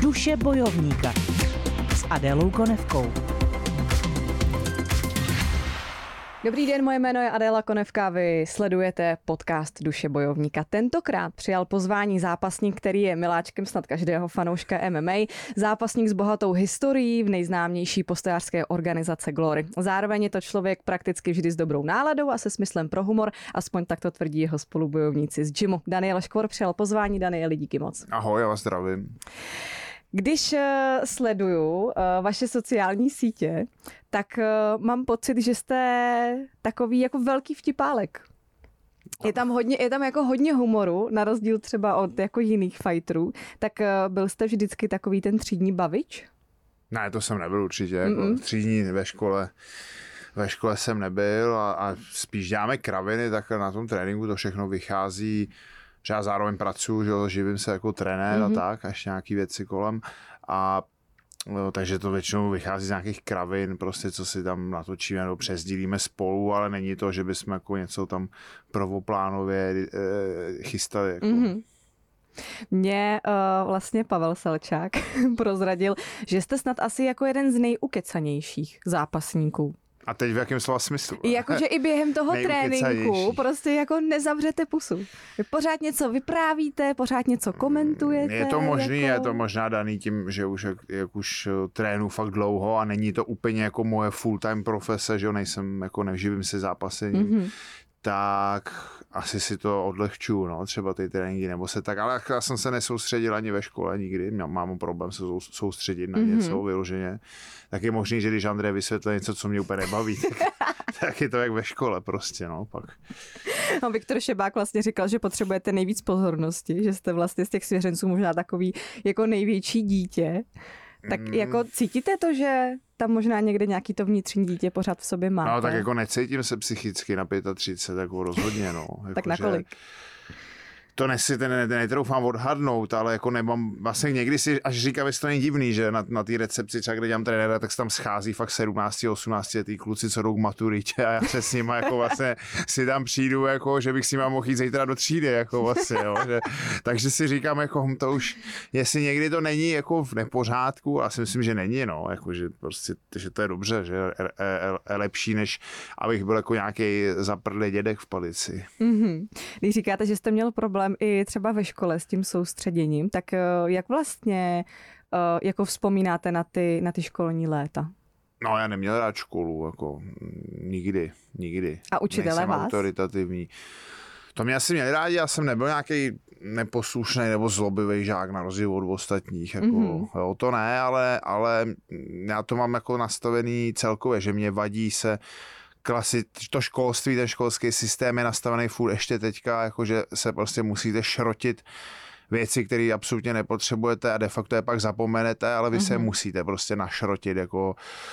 Duše bojovníka s Adélou Konevkou. Dobrý den, moje jméno je Adéla Konevka, vy sledujete podcast Duše bojovníka. Tentokrát přijal pozvání zápasník, který je miláčkem snad každého fanouška MMA, zápasník s bohatou historií v nejznámější postojářské organizace Glory. Zároveň je to člověk prakticky vždy s dobrou náladou a se smyslem pro humor, aspoň tak to tvrdí jeho spolubojovníci z gymu. Daniel Škvor přijal pozvání. Danieli, díky moc. Ahoj, já vás zdravím. Když sleduju vaše sociální sítě, tak mám pocit, že jste takový jako velký vtipálek. Je tam jako hodně humoru, na rozdíl třeba od jako jiných fighterů. Tak byl jste vždycky takový ten třídní bavič? Ne, to jsem nebyl určitě. Jako třídní ve škole jsem nebyl a spíš děláme kraviny, tak na tom tréninku to všechno vychází. Že já zároveň pracuji, že živím se jako trenér a tak, až nějaký věci kolem. A takže to většinou vychází z nějakých kravin, prostě co si tam natočíme nebo přesdílíme spolu, ale není to, že bychom jako něco tam prvoplánově chystali. Jako. Mě vlastně Pavel Selčák prozradil, že jste snad asi jako jeden z nejukecanějších zápasníků. A teď v jakém slova smyslu? Jakože i během toho tréninku prostě jako nezavřete pusu. Vy pořád něco vyprávíte, pořád něco komentujete. Je to možný, jako... je to možná daný tím, že už jak už trénu fakt dlouho a není to úplně jako moje full-time profese, že jo, nejsem jako nevživím se zápasením. Tak asi si to odlehčuju, no, třeba ty tréninky, nebo se tak, ale já jsem se nesoustředil ani ve škole nikdy, mám problém se soustředit na něco vyloženě, tak je možný, že když Andrej vysvětlí něco, co mě úplně nebaví, tak je to jak ve škole prostě, no, pak. No, Viktor Šebák vlastně říkal, že potřebujete nejvíc pozornosti, že jste vlastně z těch svěřenců možná takový jako největší dítě. Tak jako cítíte to, že tam možná někde nějaký to vnitřní dítě pořád v sobě máte? No tak jako necítím se psychicky na 35, jako rozhodně, no. Jako, tak na kolik? To netroufám odhadnout, ale jako nemám, vlastně někdy si až říkám, jestli to není divný, že na té recepci třeba, kde dělám trenéra, tak se tam schází fakt 17, 18 letý kluci, co jdou k maturitě a já se s nima jako vlastně si tam přijdu, jako, že bych s nima mohl jít zítra do třídy, jako vlastně, jo, že, takže si říkám, jako to už, jestli někdy to není jako v nepořádku, a si myslím, že není, no, jako, že prostě, že to je dobře, že je lepší, než abych byl jako nějaký zaprdlý dědek v Palici. Když říkáte, že jste měl problém i třeba ve škole s tím soustředěním, tak jak vlastně jako vzpomínáte na ty školní léta? No, já neměl rád školu, jako nikdy. A učitelé nejsem vás? Autoritativní. To mě asi měli rádi, já jsem nebyl nějaký neposlušný nebo zlobivý žák na rozdíl od ostatních, jako, jo, to ne, ale já to mám jako nastavený celkově, že mě vadí se to školství, ten školský systém je nastavený furt ještě teďka, jakože se prostě musíte šrotit věci, které absolutně nepotřebujete a de facto je pak zapomenete, ale vy se musíte prostě našrotit, jako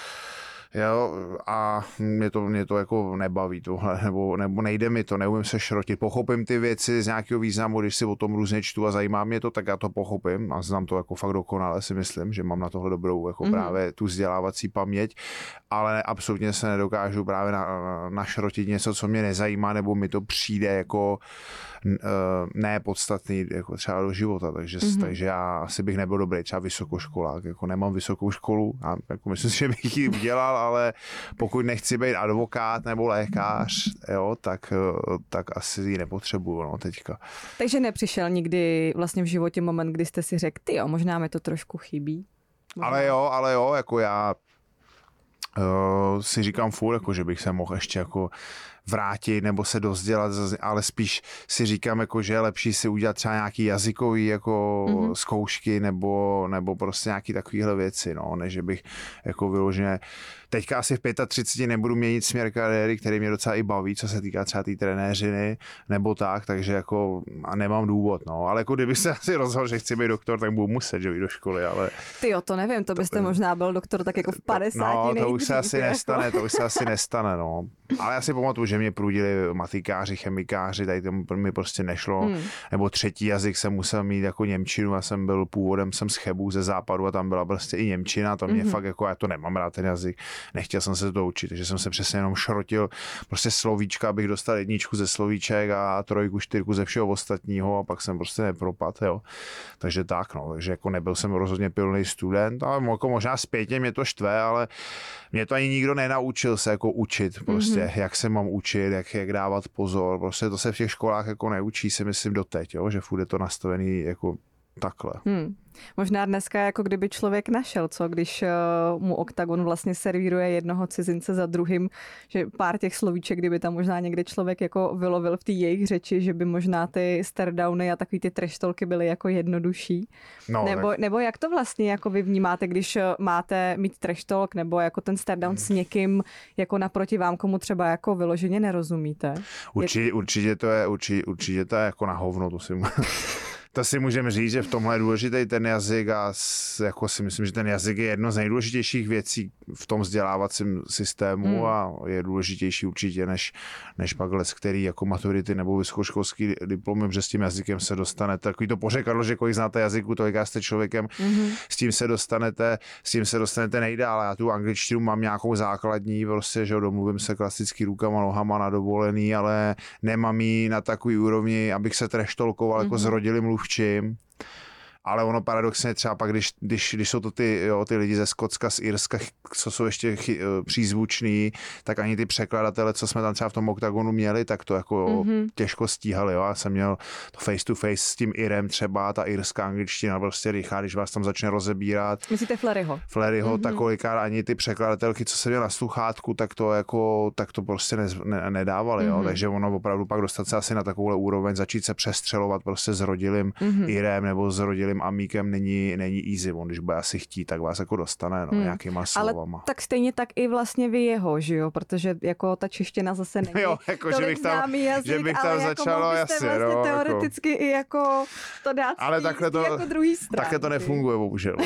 jo, a mě to jako nebaví tohle, nebo nejde mi to, neumím se šrotit. Pochopím ty věci z nějakého významu, když si o tom různě čtu a zajímá mě to, tak já to pochopím a znám to jako fakt dokonale, si myslím, že mám na tohle dobrou jako právě tu vzdělávací paměť, ale absolutně se nedokážu právě našrotit něco, co mě nezajímá, nebo mi to přijde jako nepodstatný jako třeba do života, takže já asi bych nebyl dobrý třeba vysokoškolák, jako nemám vysokou školu a jako myslím si, že bych ji udělal, ale pokud nechci být advokát nebo lékař, jo, tak asi ji nepotřebuju, no, teďka. Takže nepřišel nikdy vlastně v životě moment, kdy jste si řekl, tyjo, možná mi to trošku chybí? Možná. Ale jo, jako já si říkám furt, jako, že bych se mohl ještě jako vrátit nebo se dozdělat, ale spíš si říkám, jako, že je lepší si udělat třeba nějaký jazykový jako zkoušky nebo prostě nějaký takovýhle věci, no, než bych jako vyloženě teďka asi v 35 nebudu měnit směr kariéry, který mě docela i baví, co se týká třeba té trenéřiny nebo tak, takže jako a nemám důvod, no, ale jako kdybych se asi rozhodl, že chci být doktor, tak budu muset jít do školy, ale... Tyjo, to nevím, to byste možná byl doktor tak jako v 50. No, to už se asi jako... nestane, no, ale já si pamatuju, že že mě prudili matikáři, chemikáři, tady to mi prostě nešlo. Nebo třetí jazyk jsem musel mít jako němčinu, já jsem byl původem, jsem z Chebu, ze západu a tam byla prostě i němčina, to mě fakt jako, já to nemám rád ten jazyk, nechtěl jsem se to učit, takže jsem se přesně jenom šrotil prostě slovíčka, abych dostal 1 ze slovíček a 3, 4 ze všeho ostatního a pak jsem prostě nepropadl, jo. Takže tak, no, takže jako nebyl jsem rozhodně pilný student, ale jako možná zpětně mě to štve, ale mě to ani nikdo nenaučil se jako učit prostě, jak se mám učit, jak dávat pozor, prostě to se v těch školách jako neučí, si myslím doteď, jo, že furt je to nastavený jako takhle. Možná dneska jako kdyby člověk našel, co když mu OKTAGON vlastně servíruje jednoho cizince za druhým, že pár těch slovíček, kdyby tam možná někde člověk jako vylovil v té jejich řeči, že by možná ty staredowny a takový ty treštolky byly jako jednodušší. No, nebo jak to vlastně jako vy vnímáte, když máte mít treštolk nebo jako ten staredown s někým jako naproti vám, komu třeba jako vyloženě nerozumíte? Určitě to je jako na hovno, to si můžeme říct, že v tomhle je důležitý ten jazyk a jako si myslím, že ten jazyk je jedno z nejdůležitějších věcí v tom vzdělávacím systému a je důležitější určitě než pak který jako maturity nebo vysokoškolský diplomy, že s tím jazykem se dostanete. Takový to pořekadlo, že kolik znáte jazyku, tolik jste člověkem, s tím se dostanete nejdál. Já tu angličtinu mám nějakou základní, prostě, že domluvím se klasicky rukama, nohama na dovolený, ale nemám ji na takový úrovni, abych se treštolkoval jako zrodilým mluvčím. Ale ono paradoxně třeba pak, když jsou to ty lidi ze Skotska, z Irska, co jsou ještě přízvuční, tak ani ty překladatele, co jsme tam třeba v tom OKTAGONu měli, tak to jako těžko stíhali. Jo? Já jsem měl to face to face s tím Irem třeba, ta irská angličtina prostě rychlá, když vás tam začne rozebírat. Myslíte Fleryho? Tak kolikrát ani ty překladatelky, co jsem měl na sluchátku, tak to prostě nedávali. Jo? Takže ono opravdu pak dostat se asi na takovouhle úroveň, začít se přestřelovat prostě s rodilým Irem nebo s rodilým amíkem není easy, on když bude asi chtít, tak vás jako dostane nějakýma slovama. Ale tak stejně tak i vlastně vy jeho, že jo, protože jako ta čeština zase není jako, tolik známý jazyk, že bych tam ale začal, jako jasně, vlastně teoreticky i jako to dát ale takhle to, jako druhý strany. Takhle to nefunguje, bohužel.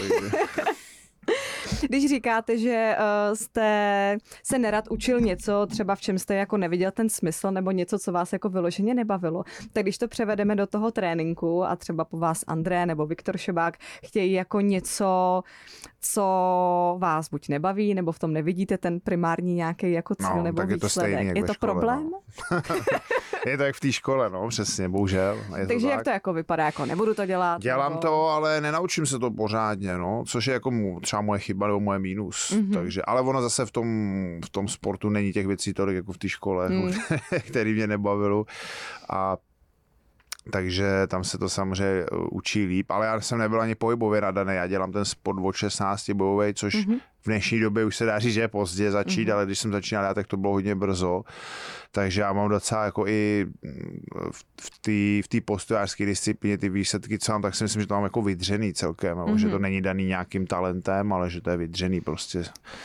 Když říkáte, že jste se nerad učil něco, třeba v čem jste jako neviděl ten smysl, nebo něco, co vás jako vyloženě nebavilo, tak když to převedeme do toho tréninku a třeba po vás André nebo Viktor Šebák chtějí jako něco, co vás buď nebaví, nebo v tom nevidíte ten primární nějaký jako cíl nebo výsledek. Je to problém? No. Je to jak v té škole, no, přesně, bohužel. Takže jak to jako vypadá, jako nebudu to dělat? Dělám to, ale nenaučím se to pořádně, no, což je jako třeba moje chyba nebo moje mínus. Takže, ale ono zase v tom sportu není těch věcí tolik jako v té škole, který mě nebavilo. A takže tam se to samozřejmě učí líp, ale já jsem nebyl ani pohybově nadaný, já dělám ten sport od 16 bojovej, což v dnešní době už se dá říct, že je pozdě začít, ale když jsem začínal já, tak to bylo hodně brzo, takže já mám docela jako i v té postojářské disciplíně ty výsledky, co mám, tak si myslím, že to mám jako vydřený celkem, že to není daný nějakým talentem, ale že to je vydřený prostě.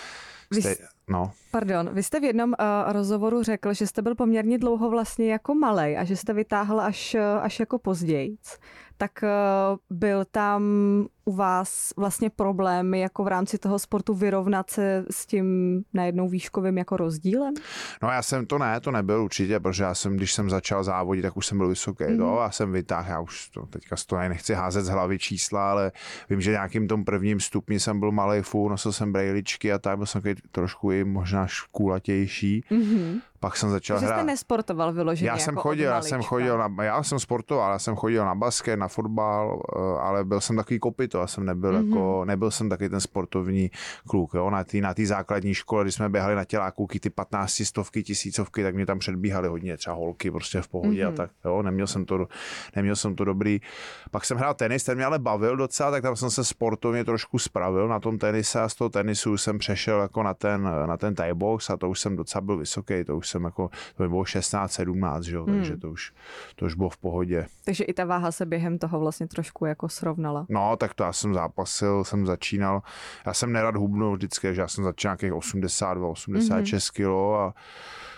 Pardon, vy jste v jednom rozhovoru řekl, že jste byl poměrně dlouho vlastně jako malej a že jste vytáhl až jako později. Tak byl tam u vás vlastně problém jako v rámci toho sportu vyrovnat se s tím najednou výškovým jako rozdílem? No to nebyl určitě, protože když jsem začal závodit, tak už jsem byl vysoký. Já jsem vytáhl, já už teďka nechci házet z hlavy čísla, ale vím, že nějakým tom prvním stupni jsem byl malej nosil jsem brejličky a tak byl jsem trošku i možná škůlatější. Pak jsem začal hrát. Jste nesportoval vyloženě já jsem chodil na basket, na fotbal, ale byl jsem takový kopyto, já jsem nebyl jsem taky ten sportovní kluk, jo. Na té základní škole, když jsme běhali na těláku, ty 15 stovky, 1000, tak mě tam předbíhali hodně, třeba holky prostě v pohodě a tak, jo, neměl jsem to dobrý. Pak jsem hrál tenis, ten mě ale bavil docela, tak tam jsem se sportovně trošku spravil na tom tenise a z toho tenisu jsem přešel jako na ten Thai box a to už jsem docela byl vysoký, to by bylo 16-17, že jo, takže to už bylo v pohodě. Takže i ta váha se během toho vlastně trošku jako srovnala. No, tak to já jsem zápasil, jsem začínal, já jsem nerad hubnul vždycky, že já jsem začínal nějakých 82, 86 kilo a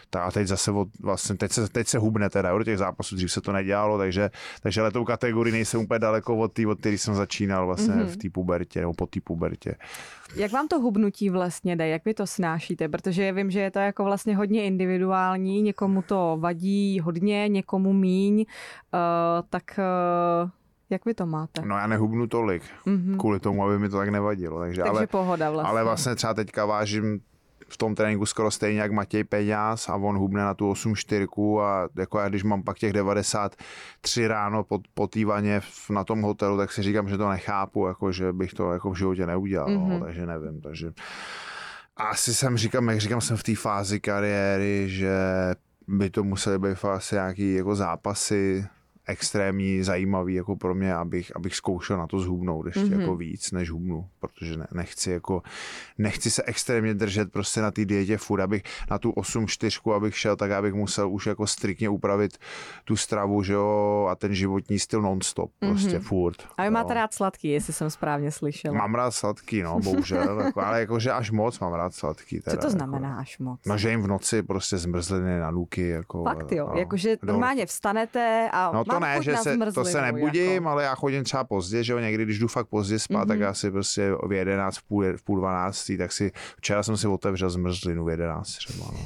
A teď zase vlastně, teď se hubne teda, do těch zápasů, dřív se to nedělalo, takže letou kategorii nejsem úplně daleko od který jsem začínal vlastně v té pubertě, nebo po té pubertě. Jak vám to hubnutí vlastně jde? Jak vy to snášíte? Protože já vím, že je to jako vlastně hodně individuální, někomu to vadí hodně, někomu míň, tak jak vy to máte? No já nehubnu tolik, kvůli tomu, aby mi to tak nevadilo. Takže ale, pohoda vlastně. Ale vlastně třeba teďka vážím v tom tréninku skoro stejně jak Matěj Peňáz a on hubne na tu 8,4 a jako já, když mám pak těch 93 ráno po té vaně na tom hotelu, tak si říkám, že to nechápu, jako, že bych to jako v životě neudělal, no, takže nevím. Takže asi jsem jsem v té fázi kariéry, že by to musely být asi nějaký jako zápasy extrémní, zajímavý jako pro mě, abych zkoušel na to zhubnout ještě jako víc, než hubnu, protože nechci se extrémně držet prostě na té dietě furt, abych na tu 8,4, abych šel, tak abych musel už jako striktně upravit tu stravu, že jo, a ten životní styl non-stop, prostě furt. A vy máte rád sladký, jestli jsem správně slyšela. Mám rád sladký, no, bohužel, jako, ale jakože až moc mám rád sladký. Teda, co to znamená jako, až moc? No, že jim v noci prostě zmrzliny na nuky, jako. Fakt jo, jakože normálně vstanete a no, to ne, že to se nebudím, jako. Ale já chodím třeba pozdě, že jo, někdy, když jdu fakt pozdě spát, tak já si prostě v 11, v půl 12, tak včera jsem si otevřel zmrzlinu v 11 třeba, no.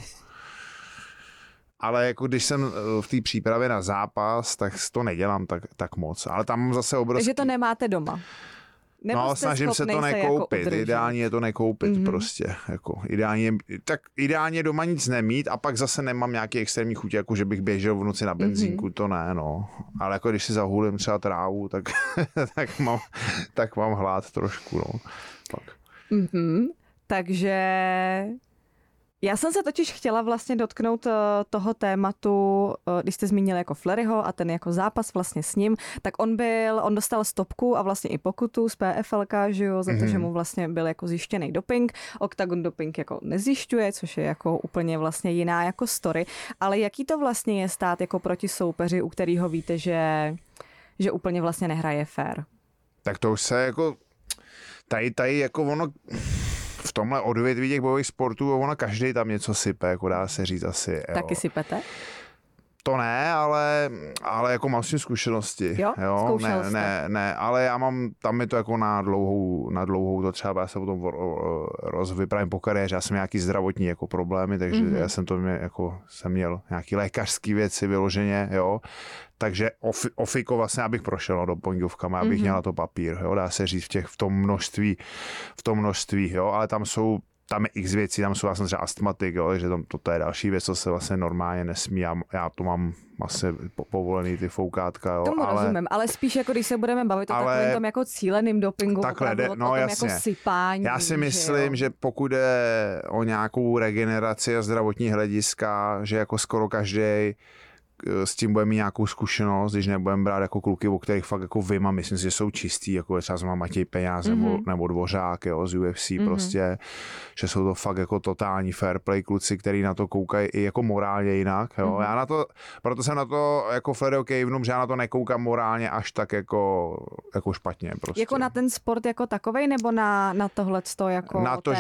Ale jako když jsem v té přípravě na zápas, tak to nedělám tak moc, ale tam mám zase obrovský. Takže to nemáte doma? Nebo no, snažím se to nekoupit. Jako ideální je to nekoupit prostě. Jako, ideálně doma nic nemít a pak zase nemám nějaký extrémní chuť, jako že bych běžel v noci na benzínku, to ne, no. Ale jako když si zahulím třeba trávu, tak mám hlad trošku, no. Pak. Takže já jsem se totiž chtěla vlastně dotknout toho tématu, když jste zmínili jako Fleryho a ten jako zápas vlastně s ním, tak on dostal stopku a vlastně i pokutu z PFLK, že jo, za to, že mu vlastně byl jako zjištěný doping. Octagon doping jako nezjišťuje, což je jako úplně vlastně jiná jako story. Ale jaký to vlastně je stát jako proti soupeři, u kterého víte, že úplně vlastně nehraje fair? Tak to už se jako tady jako ono v tomhle odvětví těch bojových sportů, ono každý tam něco sype, jako dá se říct asi. Jo. Taky sypete? To ne, ale jako mám s tím zkušenosti. Jo? Ne, ale já mám, tam je to jako na dlouhou to třeba, já se potom vypravím po kariéře, já jsem nějaký zdravotní jako problémy, takže já jsem jsem měl nějaký lékařský věci vyloženě, jo. Takže ofiko vlastně, abych prošel dopingovkama, abych měl na to papír, jo, dá se říct v tom množství, jo, ale tam je x věcí, tam jsou vlastně třeba astmatik, jo, takže to je další věc, co se vlastně normálně nesmí, já to mám vlastně povolený ty foukátka, jo. Tomu rozumím, ale spíš jako když se budeme bavit o takovém tom jako cíleným dopingu, takhle o tom jako sypání. Já si myslím, že pokud jde o nějakou regeneraci a zdravotní hlediska, že jako skoro každý s tím budeme mít nějakou zkušenost, když nebudeme brát jako kluky, o kterých fakt jako vím a myslím si, že jsou čistý, jako třeba znamená Matěj Peňáz nebo Dvořák, jo, z UFC prostě, že jsou to fakt jako totální fair play kluci, který na to koukají i jako morálně jinak, jo. Já proto jsem na to jako Fleryho kejvnu, že já na to nekoukám morálně až tak jako špatně prostě. Jako na ten sport jako takovej, nebo na tohleto jako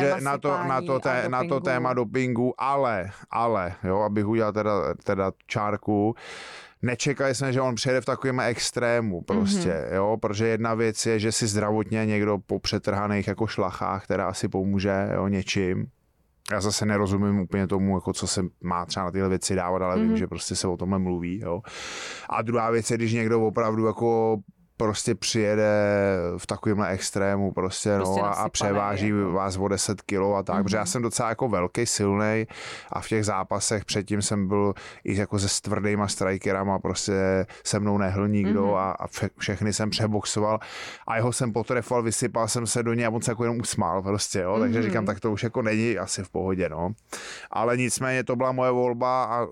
na to téma dopingu, ale, jo, abych udělal teda čárku, nečekali jsme, že on přijede v takovém extrému prostě, jo, protože jedna věc je, že si zdravotně někdo po přetrhaných jako šlachách, která asi pomůže, jo, něčím. Já zase nerozumím úplně tomu, jako co se má třeba na tyhle věci dávat, ale vím, že prostě se o tomhle mluví, jo. A druhá věc je, když někdo opravdu jako prostě přijede v takovémhle extrému prostě no, a převáží jako vás o 10 kilo a tak, protože já jsem docela jako velký, silnej a v těch zápasech předtím jsem byl i jako se tvrdýma strikerama, prostě se mnou nehl nikdo a všechny jsem přeboxoval a jeho jsem potrefoval, vysypal jsem se do něj a on se jako jenom usmál prostě, jo, takže říkám, tak to už jako není asi v pohodě, no. Ale nicméně to byla moje volba a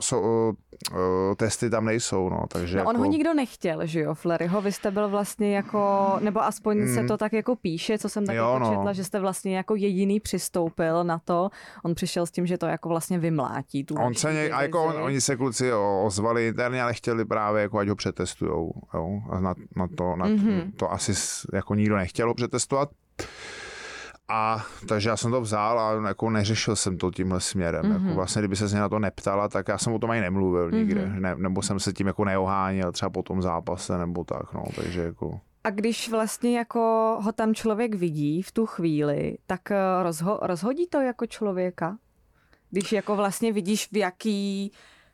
testy tam nejsou, no, takže no, jako... on ho nikdo nechtěl, že jo, Fleryho, vy jste byl vlastně jako, nebo aspoň se to tak jako píše, co jsem tak jako četla, že jste vlastně jako jediný přistoupil na to. On přišel s tím, že to jako vlastně vymlátí. Oni se kluci ozvali interně, ale chtěli právě, jako ať ho přetestujou. Jo? A to asi jako nikdo nechtěl přetestovat. A takže já jsem to vzal a jako neřešil jsem to tímhle směrem. Jako vlastně, kdyby se mě na to neptala, tak já jsem o tom ani nemluvil nikde. Nebo jsem se tím jako neoháněl třeba po tom zápase nebo tak, no, takže jako... A když vlastně jako ho tam člověk vidí v tu chvíli, tak rozhodí to jako člověka? Když jako vlastně vidíš, v jaký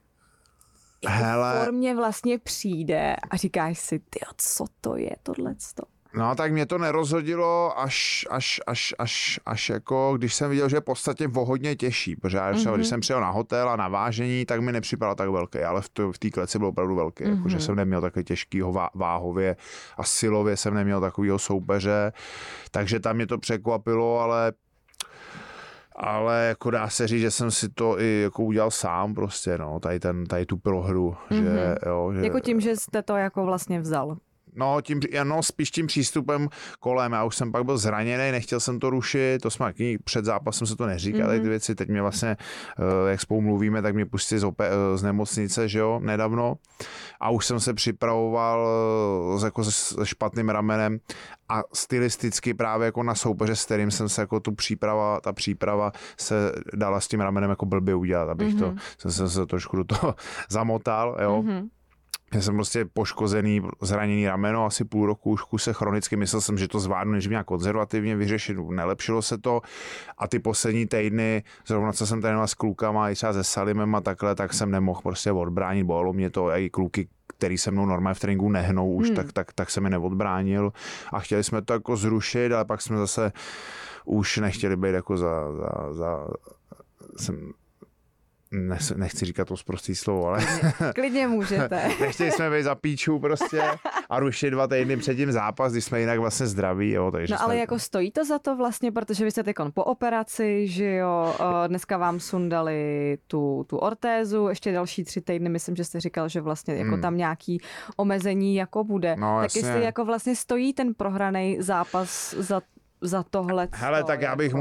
formě vlastně přijde a říkáš si, tyjo, co to je tohleto? No tak mě to nerozhodilo až jako, když jsem viděl, že je v podstatě hodně těžší, protože já třeba, když jsem přijel na hotel a na vážení, tak mi nepřipadal tak velký, ale v té kleci byl opravdu velký, jakože jsem neměl takhle těžkýho váhově a silově jsem neměl takovýho soupeře, takže tam mě to překvapilo, ale jako dá se říct, že jsem si to i jako udělal sám prostě, no, tady tu prohru, že jo. Že... Jako tím, že jste to jako vlastně vzal. No, spíš tím přístupem kolem. Já už jsem pak byl zraněný, nechtěl jsem to rušit, to jsme před zápasem se to neříkali, ty věci. Teď mě vlastně, jak spolu mluvíme, tak mě pustili z nemocnice, že jo, nedávno. A už jsem se připravoval jako se špatným ramenem a stylisticky právě jako na soupeře, s kterým jsem se jako ta příprava se dala s tím ramenem jako blbě udělat, abych jsem se trošku do toho zamotal, jo. Já jsem prostě poškozený, zraněný rameno, asi půl roku už kuse chronicky, myslel jsem, že to zvládnu, než nějak konzervativně vyřešit, nelepšilo se to a ty poslední týdny, zrovna co jsem trénoval s klukama, i třeba se Salimem a takhle, tak jsem nemohl prostě odbránit, bolelo mě to, i kluky, který se mnou normálně v tréninku nehnou už, tak se mi neodbránil a chtěli jsme to jako zrušit, ale pak jsme zase už nechtěli být jako nechci říkat to sprostý slovo, ale... Klidně můžete. Nechtěli jsme být za píčů prostě a rušit 2 týdny před tím zápas, když jsme jinak vlastně zdraví, jo, takže... No ale jako stojí to za to vlastně, protože vy jste teď po operaci, že jo, dneska vám sundali tu ortézu, ještě další 3 týdny, myslím, že jste říkal, že vlastně jako tam nějaký omezení jako bude. No, tak jestli jako vlastně stojí ten prohraný zápas za tohle. Hele, tak já bych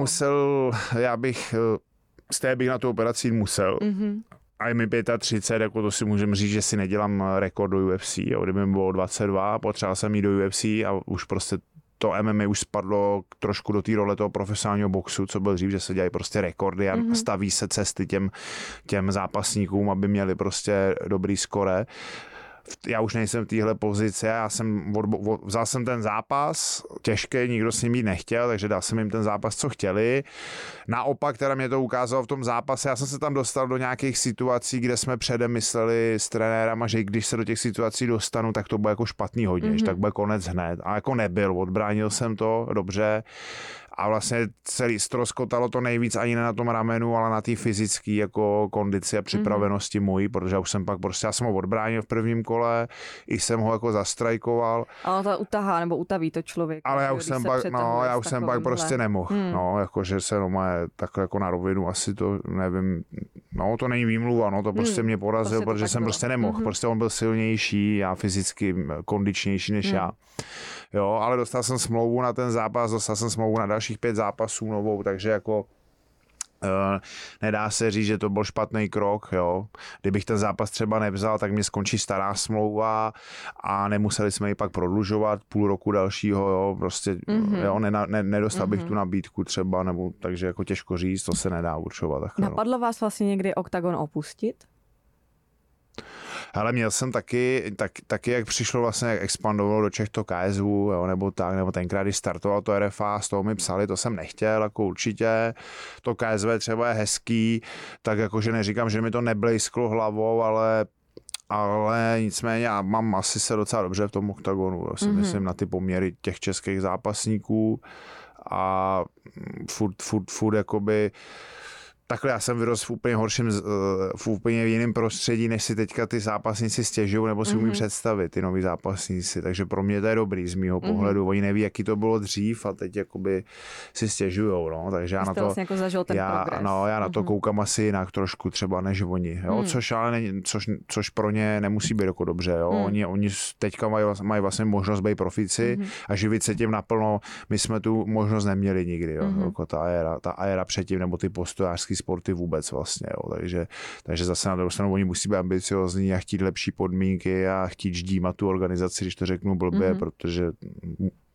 bych na tu operaci musel. A je mi 35, jako to si můžeme říct, že si nedělám rekord do UFC. Jo. Kdyby mi bylo 22, potřeboval jsem jít do UFC a už prostě to MMA už spadlo trošku do té role toho profesionálního boxu, co byl dřív, že se dělají prostě rekordy a staví se cesty těm zápasníkům, aby měli prostě dobrý skore. Já už nejsem v téhle pozici, vzal jsem ten zápas, těžký, nikdo s ním jít nechtěl, takže dal jsem jim ten zápas, co chtěli. Naopak teda mě to ukázalo v tom zápase, já jsem se tam dostal do nějakých situací, kde jsme předem mysleli s trenérama, že když se do těch situací dostanu, tak to bude jako špatný hodně, že tak bude konec hned. A jako nebyl, odbránil jsem to dobře. A vlastně celý ztroskotalo to nejvíc ani ne na tom ramenu, ale na té fyzické jako kondici a připravenosti mojí, protože už jsem pak prostě, já jsem ho odbránil v prvním kole, i jsem ho jako zastrajkoval. Ale to utahá nebo utaví to člověk. Ale já už jsem pak prostě nemohl, no, jakože se takhle jako na rovinu asi to, nevím, no to není výmluva, no to prostě mě porazil, prostě protože jsem bylo. Prostě nemohl, prostě on byl silnější a fyzicky kondičnější než já. Jo, ale dostal jsem smlouvu na ten zápas, dostal jsem smlouvu na dalších 5 zápasů novou, takže jako nedá se říct, že to byl špatný krok, jo. Kdybych ten zápas třeba nevzal, tak mě skončí stará smlouva a nemuseli jsme ji pak prodlužovat půl roku dalšího, jo, prostě, jo, nedostal bych tu nabídku třeba, nebo takže jako těžko říct, to se nedá určovat. Takhle, napadlo vás vlastně někdy oktagon opustit? Ale měl jsem taky, jak přišlo vlastně, jak expandovalo do Čech to KSV, jo, nebo tenkrát, když startoval to RFA, z toho mi psali, to jsem nechtěl, jako určitě, to KSV třeba je hezký, tak jakože neříkám, že mi to neblejsklo hlavou, ale nicméně já mám asi se docela dobře v tom oktagonu, já si myslím na ty poměry těch českých zápasníků a furt jakoby takhle já jsem vyrostl v úplně jiném prostředí, než si teďka ty zápasníci stěžují nebo si umí představit ty noví zápasníci, takže pro mě to je dobrý z mýho pohledu, oni neví, jaký to bylo dřív a teď jakoby si stěžujou, no, takže já na to vlastně jako zažil ten progres. No, já na to koukám asi jinak trošku třeba než oni, jo, což pro ně nemusí být jako dobře, jo, oni teďka mají vlastně možnost být profici a živit se tím naplno, my jsme tu možnost neměli nikdy, jo, jako ta éra předtím nebo ty postojářský sporty vůbec vlastně, jo. Takže zase na druhou stranu oni musí být ambiciozní a chtít lepší podmínky a chtít ždímat tu organizaci, když to řeknu blbě, protože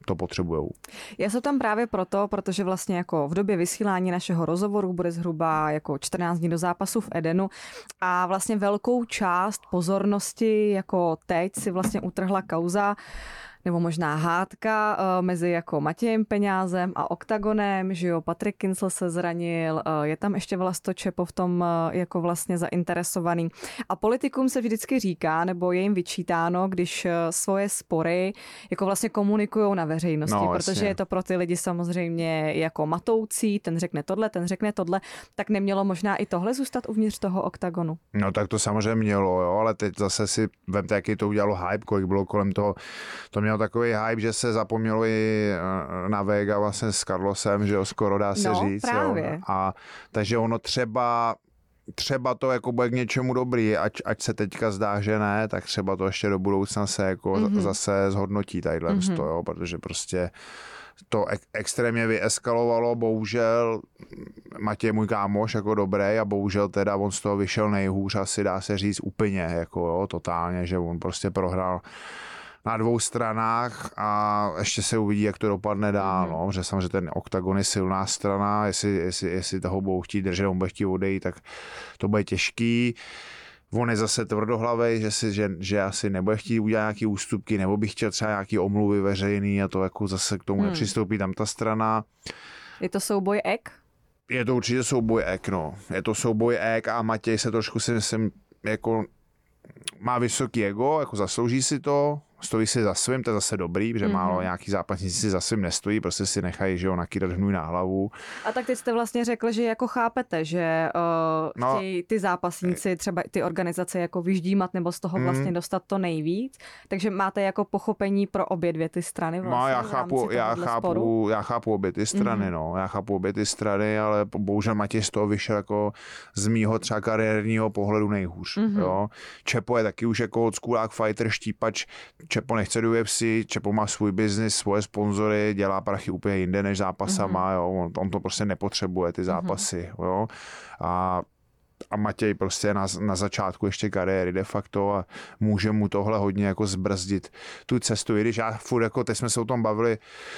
to potřebujou. Já jsem tam právě proto, protože vlastně jako v době vysílání našeho rozhovoru bude zhruba jako 14 dní do zápasu v Edenu a vlastně velkou část pozornosti jako teď si vlastně utrhla kauza nebo možná hádka mezi jako Matějem Peňázem a Oktagonem, že jo, Patrik Kincl se zranil, je tam ještě Vlasto Čepo v tom jako vlastně zainteresovaný. A politikům se vždycky říká, nebo je jim vyčítáno, když svoje spory jako vlastně komunikujou na veřejnosti, no, protože jasně. je to pro ty lidi samozřejmě jako matoucí, ten řekne tohle, tak nemělo možná i tohle zůstat uvnitř toho Oktagonu? No tak to samozřejmě mělo, jo, ale teď zase si vemte, jaký to udělalo hype, kolik bylo kolem toho. To mělo takový hype, že se zapomnělo i na Vega vlastně s Carlosem, že jo, skoro dá se říct. Právě. Jo. A takže ono třeba to jako bude k něčemu dobrý, ať se teďka zdá, že ne, tak třeba to ještě do budoucna se jako zase zhodnotí tadyhle jo, protože prostě to extrémně vyeskalovalo, bohužel Matěj můj kámoš jako dobrý a bohužel teda on z toho vyšel nejhůř, asi dá se říct úplně jako jo, totálně, že on prostě prohrál na 2 stranách a ještě se uvidí, jak to dopadne dál, no, že samozřejmě ten Oktagon je silná strana, jestli toho budou chtít držet, on bude chtít odejít, tak to bude těžký. On je zase tvrdohlavej, že asi nebude chtít udělat nějaký ústupky, nebo by chtěl třeba nějaký omluvy veřejný a to jako zase k tomu nepřistoupí tam ta strana. Je to souboj ek? Je to určitě souboj ek, no. Je to souboj ek a Matěj se trošku si myslím, jako má vysoký ego, jako zaslouží si to, stojí si za svým, to je zase dobrý, protože málo nějaký zápasníci si za svým nestojí, prostě si nechají, že jo, nakýdat hnůj na hlavu. A tak teď jste vlastně řekl, že jako chápete, že chtějí ty zápasníci, třeba ty organizace jako vyždímat nebo z toho vlastně dostat to nejvíc, takže máte jako pochopení pro obě dvě ty strany vlastně. No, já chápu obě ty strany, no, já chápu obě ty strany, ale bohužel Matěj z toho vyšel jako z mýho třeba kariérního pohledu nejhůř, jo. Čepo je taky už jako oldschoolový fighter, štípač. Čepo nechce do UFC, Čepo má svůj biznis, svoje sponzory, dělá prachy úplně jinde než zápasama, jo. On to prostě nepotřebuje, ty zápasy, jo. A Matěj prostě na začátku ještě kariéry de facto a může mu tohle hodně jako zbrzdit tu cestu, i když já furt jako, teď jsme se o tom bavili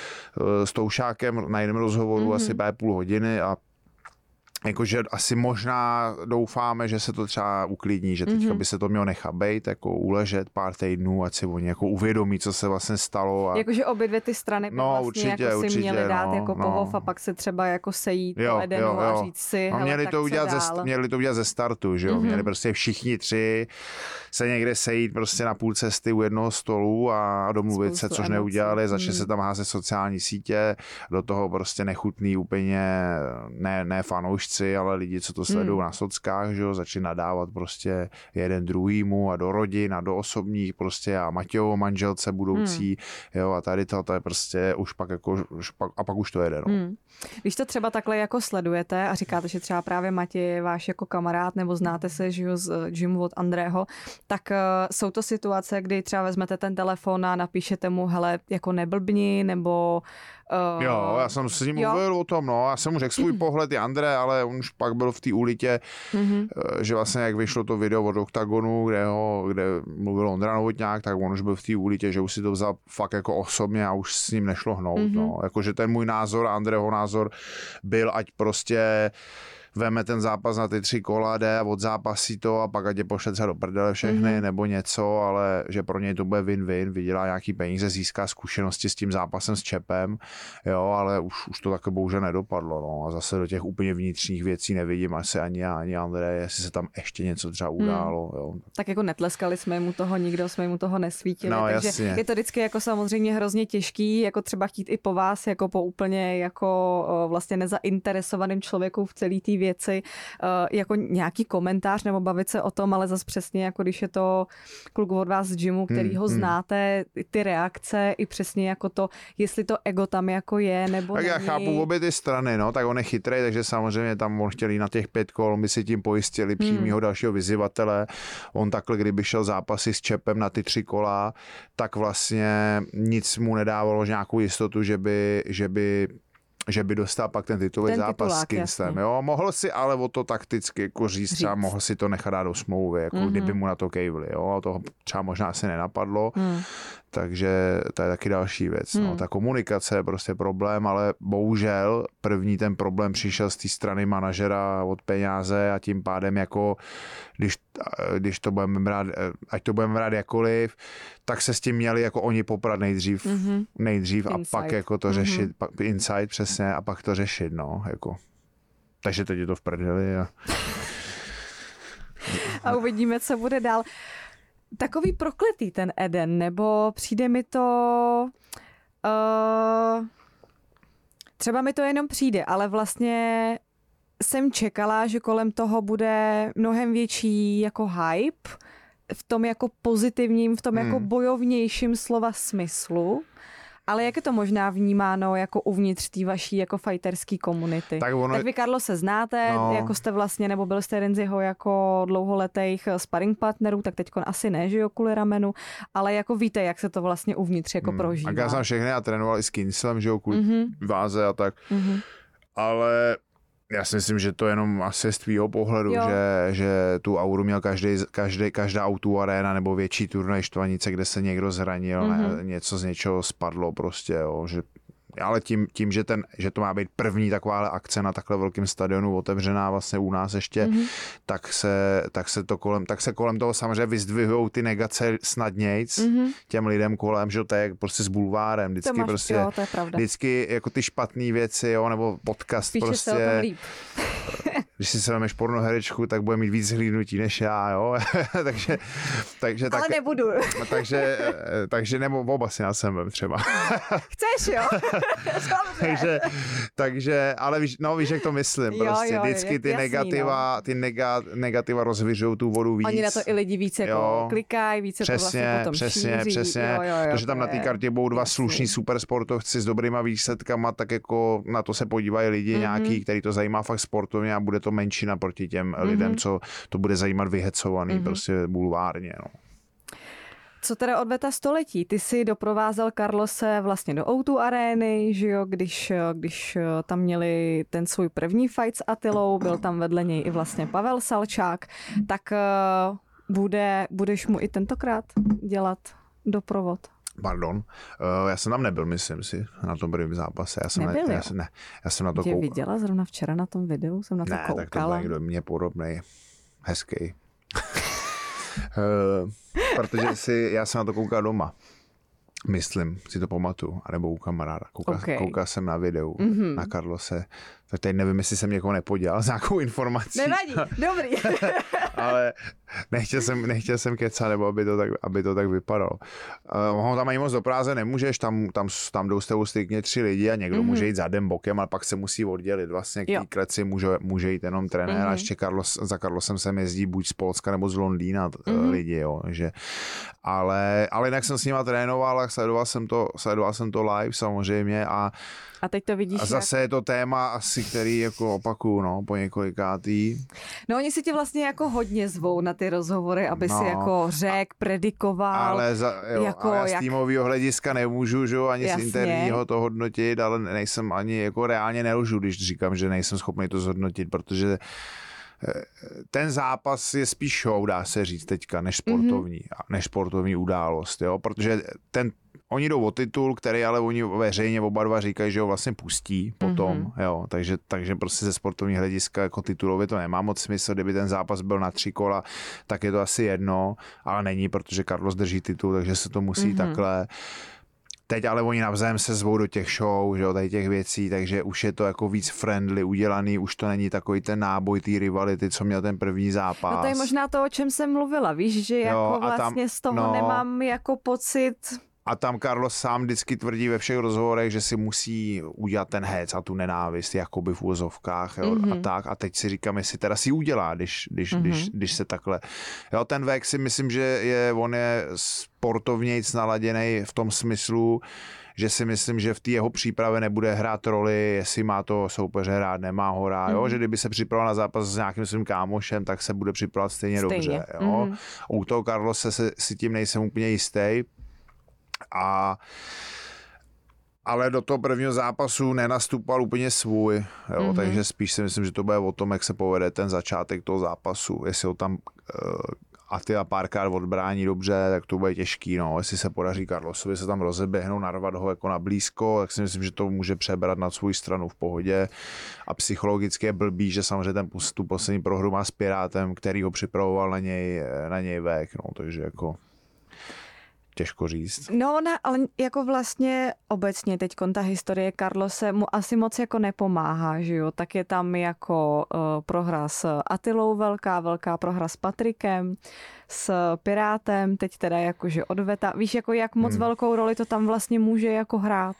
s Toušákem na jiném rozhovoru asi půl hodiny a jakože asi možná doufáme, že se to třeba uklidní, že teďka by se to mělo nechat bejt, jako uležet pár týdnů, ať si oni jako uvědomí, co se vlastně stalo. A... Jakože obě dvě ty strany by vlastně jako si měly dát jako pohov a pak se třeba jako sejít po Edenu a říct si, hele, měli tak to udělat měli to udělat ze startu, že jo? Měli prostě všichni 3 se někde sejít prostě na půl cesty u jednoho stolu a domluvit se, což neudělali, začali se tam házet sociální sítě, do toho prostě nechutný úplně ne fanoušci, ale lidi, co to sledují na sockách, že jo, začali nadávat prostě jeden druhýmu a do rodin a do osobních prostě a Matějovo manželce budoucí, jo, a tady to je prostě už pak jako, a pak už to jede, no. Když to třeba takhle jako sledujete a říkáte, že třeba právě Matěj je váš jako kamarád nebo znáte se, že jo, z gymu od Andrého, tak jsou to situace, kdy třeba vezmete ten telefon a napíšete mu, hele, jako neblbni, nebo... Jo, já jsem s ním mluvil o tom, no, já jsem mu řekl svůj pohled, je André, ale on už pak byl v té ulitě, že vlastně jak vyšlo to video od Oktagonu, kde mluvil Ondra Novotňák, tak on už byl v té ulitě, že už si to vzal fakt jako osobně a už s ním nešlo hnout, no, jakože ten můj názor a Andreho názor byl, ať prostě veme ten zápas na ty 3 kola, jde a odzápasí to a pak ať je pošle třeba do prdele všechny nebo něco, ale že pro něj to bude win-win, vydělá nějaký peníze, získá zkušenosti s tím zápasem s Čepem, jo, ale už to také bohužel nedopadlo, no, a zase do těch úplně vnitřních věcí nevidím asi ani já, ani Andrej, jestli se tam ještě něco třeba událo, jo. Tak jako netleskali jsme mu toho, nikdo jsme mu toho nesvítili, no, takže jasně. je to vždycky jako samozřejmě hrozně těžký, jako třeba chtít i po vás, jako po úplně jako vlastně nezainteresovaným člověku v celý té věci, jako nějaký komentář nebo bavit se o tom, ale zase přesně jako když je to kluk od vás z gymu, který ho znáte, ty reakce i přesně jako to, jestli to ego tam jako je nebo tak není. Já chápu obě ty strany, no, tak on je chytrý, takže samozřejmě tam on chtěl jít na těch 5 kol, my si tím pojistili přímýho dalšího vyzývatele. On takhle, kdyby šel zápasy s Čepem na ty 3 kola, tak vlastně nic mu nedávalo nějakou jistotu, že by dostal pak ten titulový zápas s Kinclem. Jo, mohl si ale o to takticky jako říct, třeba mohl si to nechat dát do smlouvy, jako kdyby mu na to kejvli, jo, a to třeba možná asi nenapadlo. takže to je taky další věc. No. Ta komunikace je prostě problém, ale bohužel první ten problém přišel z té strany manažera od peníze a tím pádem jako když to budeme brát, ať to budeme brát jakkoliv, tak se s tím měli jako oni poprat nejdřív a pak jako to řešit, pak insight přesně a pak to řešit, no, jako. Takže teď je to v prdeli a uvidíme, co bude dál. Takový prokletý ten Eden, nebo přijde mi to... třeba mi to jenom přijde, ale vlastně jsem čekala, že kolem toho bude mnohem větší jako hype, v tom jako pozitivním, v tom jako bojovnějším slova smyslu. Ale jak je to možná vnímáno jako uvnitř té vaší jako fighterský komunity? Tak vy, Karlo, se znáte, jako jste vlastně, nebo byl jste jeden z jeho jako dlouholetých sparring partnerů, tak teďkon asi ne, že jo, kvůli ramenu, ale jako víte, jak se to vlastně uvnitř jako prožívá. A já jsem všechny a trénoval i s Kinslem, že jo, kvůli váze a tak. Ale já si myslím, že to jenom asi z tvýho pohledu, že tu auru měl každá auto arena nebo větší turnaj Štvanice, kde se někdo zranil, něco z něčeho spadlo prostě, jo, že ale tím že to má být první taková akce na takhle velkém stadionu otevřená vlastně u nás ještě, tak se kolem toho samozřejmě vyzdvihujou ty negace snadnějc těm lidem kolem, že to je prostě s bulvárem, vždycky prostě, jo, to je pravda. Vždycky jako ty špatné věci, jo, nebo podcast spíše prostě. Se o tom líp. Když si se vemeš pornoherečku, tak bude mít víc hlídnutí než já, jo. takže ale nebudu. takže nebo oba si na sebe třeba. Chceš, jo? takže, ale víš, jak to myslím. Prostě vždycky ty negativa rozviřují tu vodu víc. Oni na to i lidi víc jako klikají, víc to vlastně potom šíří. Přesně. To, že tam na té kartě budou dva slušní supersportovci s dobrýma výsledkama, tak jako na to se podívají lidi nějaký, který to zajímá fakt sportovně a bude to menšina proti těm lidem, co to bude zajímat vyhecovaný, prostě bulvárně, no. Co teda odveta století? Ty jsi doprovázel Carlose vlastně do O2 arény, že jo, když tam měli ten svůj první fight s Attilou, byl tam vedle něj i vlastně Pavel Salčák, tak budeš mu i tentokrát dělat doprovod? Pardon, já jsem tam nebyl, myslím si, na tom prvním zápase. Já jsem na to koukal. Viděla zrovna včera na tom videu, jsem na to koukala. Ne, tak to byl někdo mě podobnej, hezký. Protože já jsem na to koukal doma. Myslím, si to pamatuju, anebo u kamaráda. Koukal jsem na videu, na Carlose. Tak teď nevím, jestli jsem někoho nepodělal s nějakou informací. Nevadí, dobrý. Ale nechtěl jsem kecat, nebo aby to tak vypadalo. Ho tam ani moc do práze nemůžeš, tam jdou s tebou striktně 3 lidi a někdo může jít zadem bokem, ale pak se musí oddělit. Vlastně k té kleci může jít jenom trenér a ještě za Carlosem sem jezdí buď z Polska nebo z Londýna lidi, jo. Že, ale jinak jsem s nima trénoval a sledoval jsem to live samozřejmě a teď to vidíš. A zase je to téma asi, který jako opakuju, no, po několikátý. No oni si tě vlastně jako hodně zvou na ty rozhovory, aby si jako řekl, predikoval. Ale já z týmového hlediska nemůžu, že, ani z interního to hodnotit, ale nejsem ani jako reálně nelžu, když říkám, že nejsem schopný to zhodnotit, protože ten zápas je spíš show, dá se říct teďka, než sportovní událost, jo, protože oni jdou o titul, který ale oni veřejně oba dva říkají, že ho vlastně pustí potom, jo, takže prostě ze sportovního hlediska jako titulově to nemá moc smysl, kdyby ten zápas byl na 3 kola, tak je to asi jedno, ale není, protože Carlos drží titul, takže se to musí takhle. Teď ale oni navzájem se zvou do těch show, že jo, tady těch věcí, takže už je to jako víc friendly udělaný, už to není takový ten náboj té rivality, co měl ten první zápas. No to je možná to, o čem jsem mluvila, víš, že jako vlastně z toho nemám jako pocit. A tam Carlos sám vždycky tvrdí ve všech rozhovorech, že si musí udělat ten hec a tu nenávist, jakoby v úvozovkách, jo, a tak. A teď si říkám, jestli teda si udělá, když se takhle. Jo, ten Vex si myslím, že on je sportovnějc naladěnej v tom smyslu, že si myslím, že v té jeho přípravě nebude hrát roli, jestli má to soupeře hrát, nemá ho hrát, jo? Že kdyby se připravil na zápas s nějakým svým kámošem, tak se bude připravovat stejně. Dobře. Jo? U toho Carlose si tím nejsem úplně jistý. Ale do toho prvního zápasu nenastupal úplně svůj, jo? Takže spíš si myslím, že to bude o tom, jak se povede ten začátek toho zápasu, jestli ho tam Attila párkrát odbrání dobře, tak to bude těžký, no. Jestli se podaří Carlosovi se tam rozeběhnout, narvat ho jako na blízko, tak si myslím, že to může přebrat na svou stranu v pohodě. A psychologicky je blbý, že samozřejmě tu poslední prohru má s Pirátem, který ho připravoval na něj vek, no. Takže jako těžko říct. No, ale jako vlastně obecně teď ta historie Carlose mu asi moc jako nepomáhá, že jo? Tak je tam jako prohra s Attilou velká prohra s Patrikem, s Pirátem, teď teda jakože odveta. Víš, jako jak moc velkou roli to tam vlastně může jako hrát?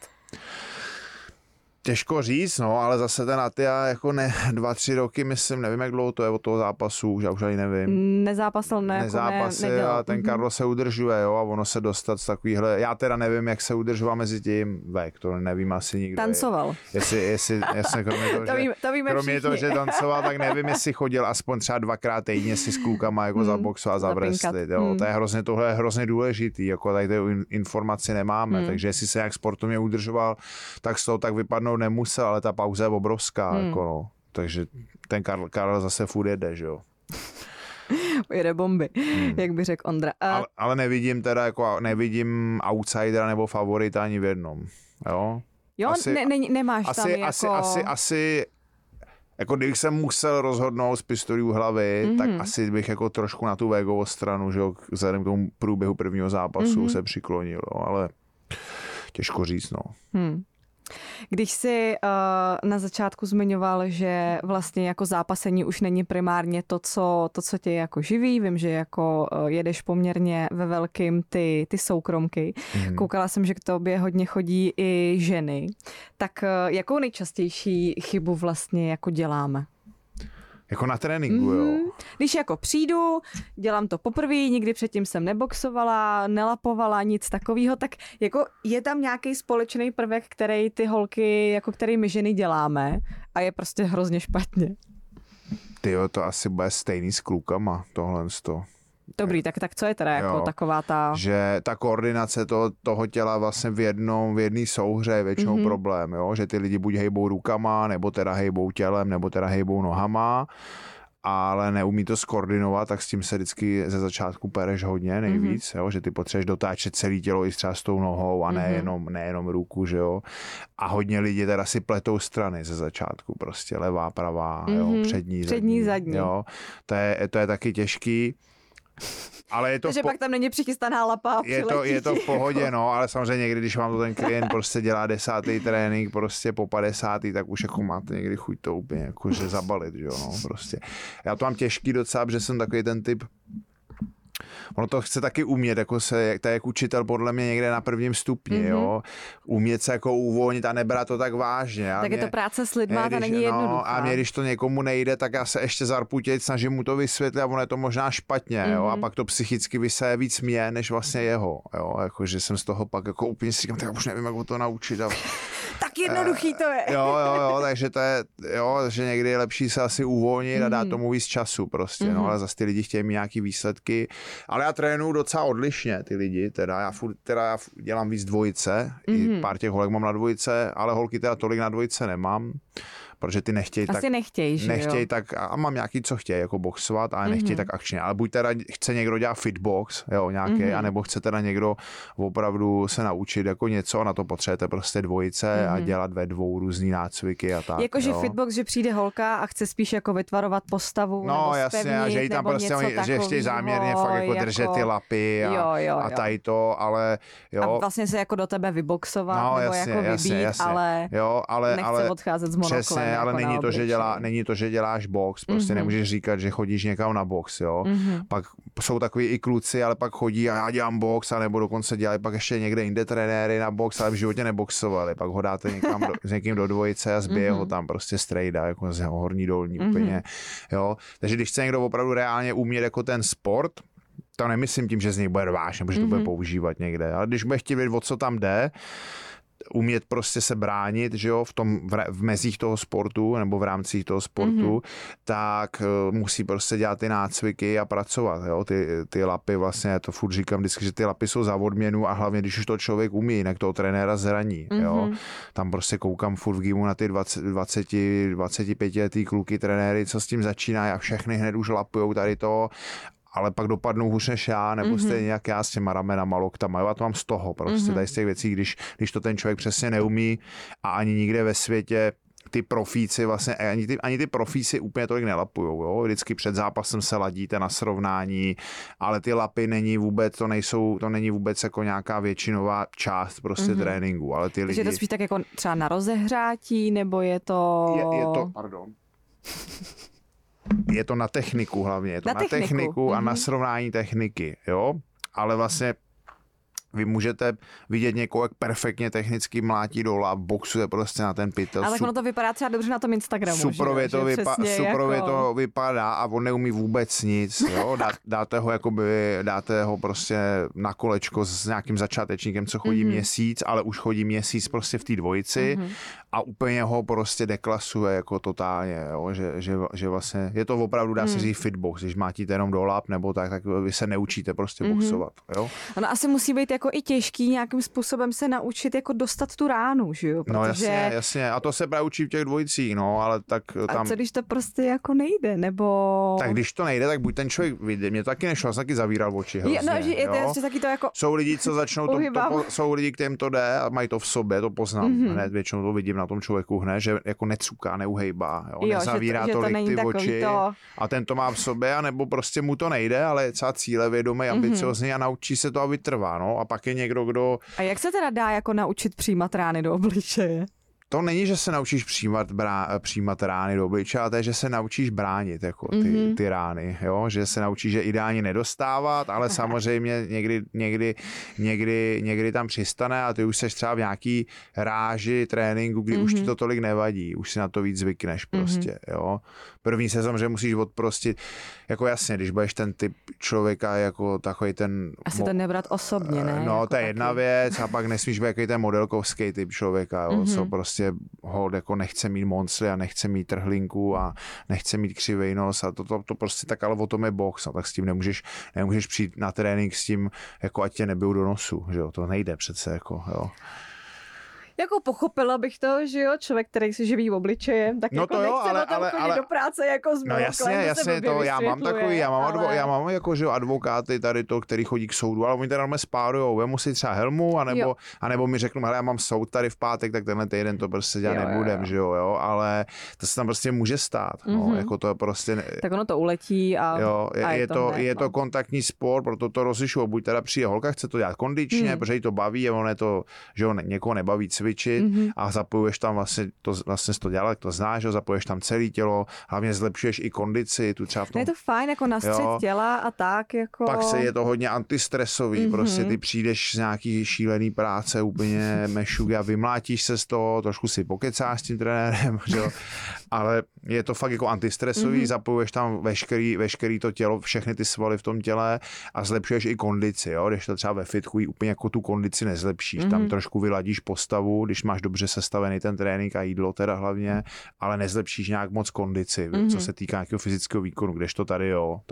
Těžko říct, no, ale zase ten Attila jako 2-3 roky, myslím, nevím, jak dlouho to je od toho zápasu, já už ani nevím. Nezápasil, a ten Carlos se udržuje, jo, a ono se dostat z takovýhle, já teda nevím, jak se udržoval mezi tím vek, to nevím asi nikdo. Tancoval. Jestli kromě toho, že tancoval, tak nevím, jestli chodil aspoň třeba 2krát týdně si s klukama jako zaboxovat, zavreslit, jo, tohle je hrozně důležitý, jako tady ty informaci nemáme, takže jestli se nějak sportovně udržoval, tak z toho tak vypadnou nemusel, ale ta pauza je obrovská, jako no. Takže ten Karel zase furt jede, že jo. Jede bomby, jak by řekl Ondra. Ale nevidím outsidera nebo favorita ani v jednom, jo. Jo, nemáš tam jako... Asi jako kdybych se musel rozhodnout z pistolí u hlavy, tak asi bych jako trošku na tu Vegovou stranu, že jo, vzhledem k tomu průběhu prvního zápasu se přiklonil, jo, ale těžko říct, no. Když jsi na začátku zmiňoval, že vlastně jako zápasení už není primárně to, co tě jako živí, vím, že jako jedeš poměrně ve velkým ty soukromky. Koukala jsem, že k tobě hodně chodí i ženy. Tak jakou nejčastější chybu vlastně jako děláme? Jako na tréninku, jo. Když jako přijdu, dělám to poprvé, nikdy předtím jsem neboxovala, nelapovala, nic takového, tak jako je tam nějaký společný prvek, který ty holky, jako který my ženy děláme a je prostě hrozně špatně. Tyjo, to asi bude stejný s klukama, tohle z toho. Dobrý, tak co je teda jako taková ta... Že ta koordinace toho těla vlastně v jedné souhře je většinou problém, jo? Že ty lidi buď hejbou rukama, nebo teda hejbou tělem, nebo teda hejbou nohama, ale neumí to skoordinovat, tak s tím se vždycky ze začátku pereš hodně nejvíc, jo? Že ty potřebuješ dotáčet celé tělo i třeba s tou nohou a nejenom ruku, že jo. A hodně lidí teda si pletou strany ze začátku, prostě levá, pravá, jo? Přední, zadní. Jo? To je taky těžký. Ale je to takže pak tam není přichystaná lapa. Je to v pohodě, no, ale samozřejmě někdy, když vám to ten klient prostě dělá 10. trénink prostě po 50., tak už jako máte někdy chuť to úplně jakože zabalit, že jo, no, prostě. Já to mám těžký docela, protože jsem takový ten typ. Ono to chce taky umět, jako jak učitel podle mě někde na prvním stupni, jo. Umět se jako uvolnit a nebrat to tak vážně. Tak je to práce s lidma, ta není jednoduchá. A mě, když to někomu nejde, tak já se ještě zarputět, snažím mu to vysvětlit a ono je to možná špatně, jo. A pak to psychicky vyseje víc mě, než vlastně jeho, jo. Jakože jsem z toho pak jako úplně si říkám, tak už nevím, jak ho to naučit. Tak jednoduchý to je. Jo, takže to je, že někdy je lepší se asi uvolnit a dát tomu víc času prostě, no, ale zase ty lidi chtějí mít nějaký výsledky. Ale já trénuju docela odlišně ty lidi, já dělám víc dvojice, i pár těch holek mám na dvojice, ale holky teda tolik na dvojice nemám, protože ty nechtějí nechtějí tak, a mám nějaký, co chtějí, jako boxovat, ale nechtějí tak akčně, ale buď teda chce někdo dělat fitbox, jo, nějaký, anebo chce teda někdo opravdu se naučit jako něco, na to potřebujete prostě dvojice a dělat ve dvou různý nácviky a tak. Jakože fitbox, že přijde holka a chce spíš jako vytvarovat postavu, no, jasně, zpevnit, že jí tam prostě že chtějí záměrně fakt jako držet ty lapy a tady to, ale jo. A vlastně se jako do tebe vyboxovat, nebo jasně, jako vybít, ale nechce odcházet z monoklem. Ale není to, že děláš box, prostě nemůžeš říkat, že chodíš někam na box, jo. Pak jsou takový i kluci, ale pak chodí a já dělám box, a nebo dokonce dělají pak ještě někde jinde trenéry na box, ale v životě neboxovali. Pak ho dáte někam s někým do dvojice a zbije ho tam prostě strejda, jako z horní dolní úplně, jo. Takže když chce někdo opravdu reálně umět jako ten sport, to nemyslím tím, že z něj bude rváš, nebo že to bude používat někde, ale když bude chtít vědět, o co tam jde, umět prostě se bránit, že jo, v mezích toho sportu nebo v rámci toho sportu, tak musí prostě dělat ty nácviky a pracovat, jo, ty lapy vlastně, já to furt říkám vždycky, že ty lapy jsou za odměnu a hlavně, když už to člověk umí, jinak toho trenéra zraní, jo, tam prostě koukám furt v gymu na ty 25 letý kluky trenéry, co s tím začínají a všechny hned už lapujou tady to. ale pak dopadnou hůř než já, nebo stejně jak já s těma ramenama, loktama. Já to mám z toho prostě, tady z těch věcí, když to ten člověk přesně neumí a ani nikde ve světě ty profíci vlastně, ani ty profíci úplně tolik nelapujou, jo? Vždycky před zápasem se ladíte na srovnání, ale ty lapy to není vůbec jako nějaká většinová část prostě tréninku, ale ty lidi... Takže je to spíš tak jako třeba na rozehřátí, nebo je to... Je to na techniku hlavně, je to na techniku a na srovnání techniky, jo, ale vlastně vy můžete vidět někoho, jak perfektně technicky mlátí dolů a boxuje prostě na ten pytel. Ale ono to vypadá třeba dobře na tom Instagramu. Suprově to vypadá a on neumí vůbec nic. Jo? Dáte ho prostě na kolečko s nějakým začátečníkem, co chodí měsíc, ale už chodí měsíc prostě v té dvojici a úplně ho prostě deklasuje jako totálně. Jo? Že vlastně je to opravdu, dá se říct, fitbox. Když mátíte jenom doláp nebo tak vy se neučíte prostě boxovat. Jo? Ono asi musí být jako i těžký nějakým způsobem se naučit jako dostat tu ránu, že jo? Protože... No jasně. A to se právě učí v těch dvojicích, no, ale tak tam... A co když to prostě jako nejde, nebo... Tak když to nejde, tak buď ten člověk vyjde. Mě to taky nešlo, jsem taky zavíral oči hrozně, je taky to jako... Jsou lidi, co začnou jsou lidi, kterým to jde a mají to v sobě, to poznám hned, většinou to vidím na tom člověku hned, že jako necuká, neuhejbá, nezavírá tolik ty oči a ten to má v sobě, anebo prostě mu to nejde, ale je třeba cílevědomý, ambiciozní a naučí se to a vytrvá, no, a pak je někdo, kdo... A jak se teda dá jako naučit přijímat rány do obličeje? To není, že se naučíš přijímat rány do obličeje, ale to je, že se naučíš bránit jako ty rány, jo? Že se naučíš, že ideálně nedostávat, ale samozřejmě někdy tam přistane a ty už seš třeba v nějaký ráži tréninku, kdy už ti to tolik nevadí, už si na to víc zvykneš prostě, jo? První se samozřejmě musíš odprostit, jako jasně, když budeš ten typ člověka jako takový ten... Asi to nebrat osobně, ne? No, jako to je jedna věc a pak nesmíš být jaký ten modelkovský typ člověka, jo? Co prostě jako nechce mít monstry a nechce mít trhlinku a nechce mít křivej nos a to prostě tak, ale o tom je box, no, tak s tím nemůžeš přijít na trénink s tím, jako ať tě nebijou do nosu, že jo, to nejde přece, jako, jo. Jako pochopila bych to, že jo, člověk, který si živí v obličeje, tak no jako to jo, nechce chodit do práce jako s no jasně, to já mám takový, já mám jako, že jo, advokáty tady to, který chodí k soudu, ale oni teda mě spárujou, vemu si třeba helmu, anebo mi řeknu, hele, já mám soud tady v pátek, tak tenhle týden to prostě dělat nebudem, že jo, ale to se tam prostě může stát, no, jako to prostě... Tak ono to uletí a... Jo, je to kontaktní sport, proto to rozlišuju, buď teda přijde holka, chce to dělat kondičně, protože jí to baví, a ono je to, že jo, někoho nebaví cvičit a zapojuješ tam vlastně to dělat, to znáš, že zapojuješ tam celé tělo, hlavně zlepšuješ i kondici, tu třeba v tom. Je to fajn, jako na střed těla a tak, jako. Pak je to hodně antistresový, prostě ty přijdeš z nějaký šílený práce, úplně mešuk a vymlátíš se z toho, trošku si pokecáš s tím trenérem, že jo, ale je to fakt jako antistresový, zapojuješ tam veškerý to tělo, všechny ty svaly v tom těle a zlepšuješ i kondici, jo, když to třeba ve fitku úplně jako tu kondici nezlepšíš, tam trošku vyladíš postavu, když máš dobře sestavený ten trénink a jídlo teda hlavně, ale nezlepšíš nějak moc kondici, co se týká nějakého fyzického výkonu, kdežto tady jo,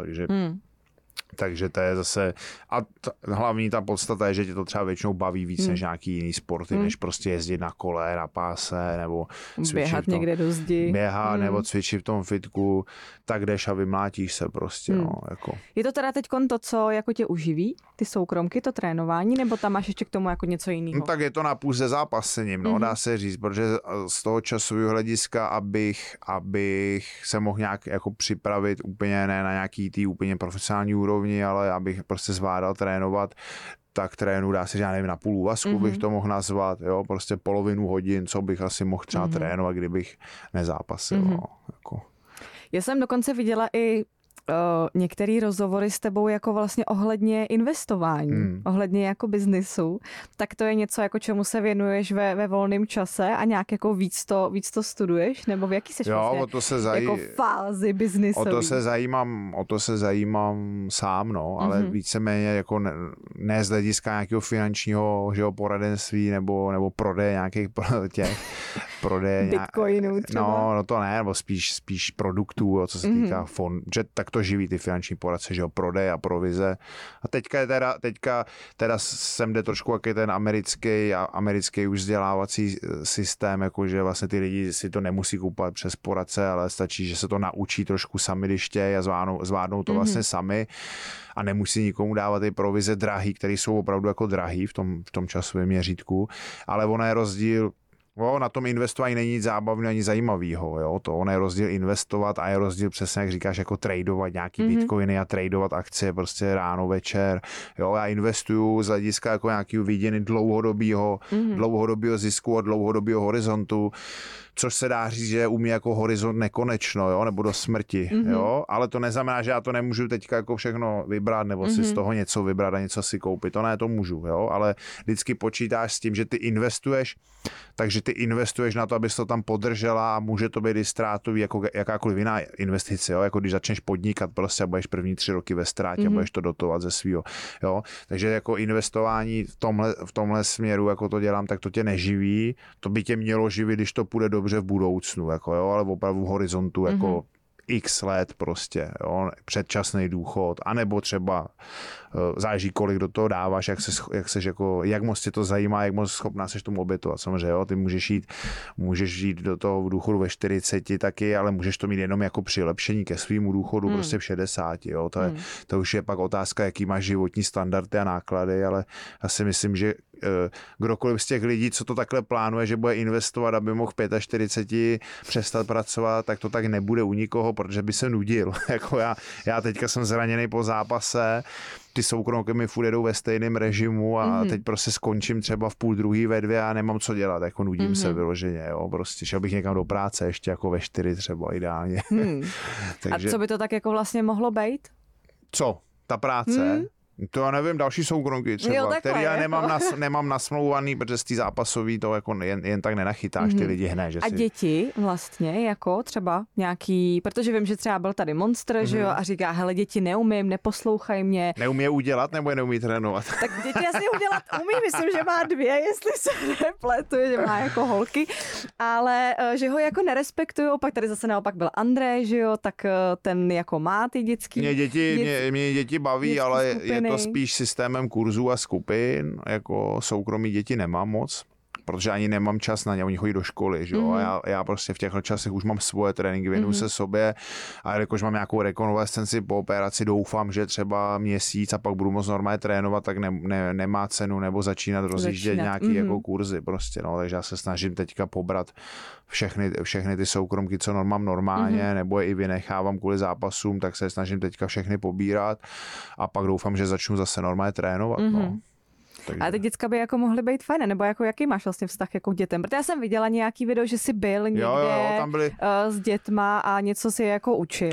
takže to je zase, a hlavní ta podstata je, že tě to třeba většinou baví víc než nějaký jiný sporty, než prostě jezdit na kole, na páse, nebo běhat někde do zdi. Nebo cvičit v tom fitku, tak jdeš a vymlátíš se prostě, no, jako. Je to teda teďkon to, co jako tě uživí, ty soukromky, to trénování, nebo tam máš ještě k tomu jako něco jiného? No tak je to na půl se zápasením, no, dá se říct, protože z toho časového hlediska, abych se mohl nějak jako připravit úplně ne na nějaký tý úplně profesionální úrovni, ale abych prostě zvládal trénovat, tak trénu, dá se říct, já nevím, na půl úvazku bych to mohl nazvat, jo, prostě polovinu hodin, co bych asi mohl třeba trénovat, kdybych nezápasil, no, jako. Já jsem dokonce viděla i některé rozhovory s tebou jako vlastně ohledně investování, ohledně jako biznisu, tak to je něco, jako čemu se věnuješ ve volném čase a nějak jako víc to studuješ, nebo v jaký seš vlastně jako fázi biznisový? O to se zajímám sám, no, ale víceméně jako ne z hlediska nějakého finančního, že jo, poradenství nebo prodeje nějakých bitcoinů třeba. No to ne, nebo spíš produktů, co se týká fond, že tak jak to živí ty finanční poradce, že jo, prodej a provize. A teďka sem jde trošku jaký ten americký už vzdělávací systém, jakože vlastně ty lidi si to nemusí kupovat přes poradce, ale stačí, že se to naučí trošku sami, když chtějí a zvládnou to vlastně sami a nemusí nikomu dávat ty provize drahý, které jsou opravdu jako drahý v tom časovém měřítku, ale ono je rozdíl. Na tom investování není nic zábavného ani zajímavého. Jo? Ono je rozdíl investovat a je rozdíl přesně, jak říkáš, jako tradovat nějaký bitcoiny a tradovat akcie prostě ráno, večer. Jo? Já investuju z hlediska jako nějakého vidění dlouhodobého zisku a dlouhodobého horizontu, což se dá říct, že umí jako horizont nekonečno, jo? Nebo do smrti. Jo? Ale to neznamená, že já to nemůžu teďka jako všechno vybrat nebo si z toho něco vybrat a něco si koupit. To ne, to můžu. Jo? Ale vždycky počítáš s tím, že ty investuješ, takže ty investuješ na to, abys to tam podržela a může to být i ztrátový jako jakákoliv jiná investice, jo? Jako když začneš podnikat prostě a budeš první 3 roky ve ztrátě a budeš to dotovat ze svýho. Jo? Takže jako investování v tomhle směru, jako to dělám, tak to tě neživí. To by tě mělo živit, když to půjde dobře v budoucnu, jako, jo? Ale opravdu v horizontu jako x let prostě, jo? Předčasný důchod, anebo třeba záleží, kolik do toho dáváš, jak moc tě to zajímá, jak moc schopná seš tomu obětovat. Samozřejmě, jo? Ty můžeš jít do toho důchodu ve 40 taky, ale můžeš to mít jenom jako přilepšení ke svýmu důchodu prostě v 60. Jo? To už je pak otázka, jaký máš životní standardy a náklady, ale já si myslím, že kdokoliv z těch lidí, co to takhle plánuje, že bude investovat, aby mohl v 45 přestat pracovat, tak to tak nebude u nikoho, protože by se nudil. Jako já teďka jsem zraněný po zápase, ty soukromky mi furt jedou ve stejném režimu a teď prostě skončím třeba v 1:30 ve 2 a nemám co dělat, jako nudím se vyloženě, jo, prostě šel bych někam do práce ještě jako ve 4 třeba ideálně. Takže... A co by to tak jako vlastně mohlo být? Co? Ta práce? To já nevím, další soukromky třeba, který já nemám nasmlouvaný, protože z té zápasový to jako jen tak nenachytáš ty lidi hned. Že a děti vlastně jako třeba nějaký, protože vím, že třeba byl tady Monster, že jo, a říká, hele, děti neumím, neposlouchají mě. Neumí je udělat nebo je neumí trénovat? Tak děti asi udělat umí, myslím, že má 2, jestli se nepletu, že má jako holky, ale že ho jako nerespektujou, pak tady zase naopak byl Andrej, že jo, tak ten jako má ty dětský. Mě děti baví, ale je to spíš systémem kurzů a skupin, jako soukromí děti nemám moc, protože ani nemám čas na ně, oni chodí do školy, že jo, a já prostě v těchto časech už mám svoje tréninky, věnuju se sobě a jakož mám nějakou rekonvalescenci po operaci, doufám, že třeba měsíc a pak budu moc normálně trénovat, tak nemá cenu nebo začínat rozjíždět nějaký jako kurzy prostě, no, takže já se snažím teďka pobrat všechny ty soukromky, co mám normálně, nebo je i vynechávám kvůli zápasům, tak se snažím teďka všechny pobírat a pak doufám, že začnu zase normálně trénovat, no. Takže... Ale ty děcka by jako mohly být fajn, nebo jako jaký máš vlastně vztah jako k dětem? Protože já jsem viděla nějaký video, že jsi byl někde tam byli... s dětma a něco si jako učil.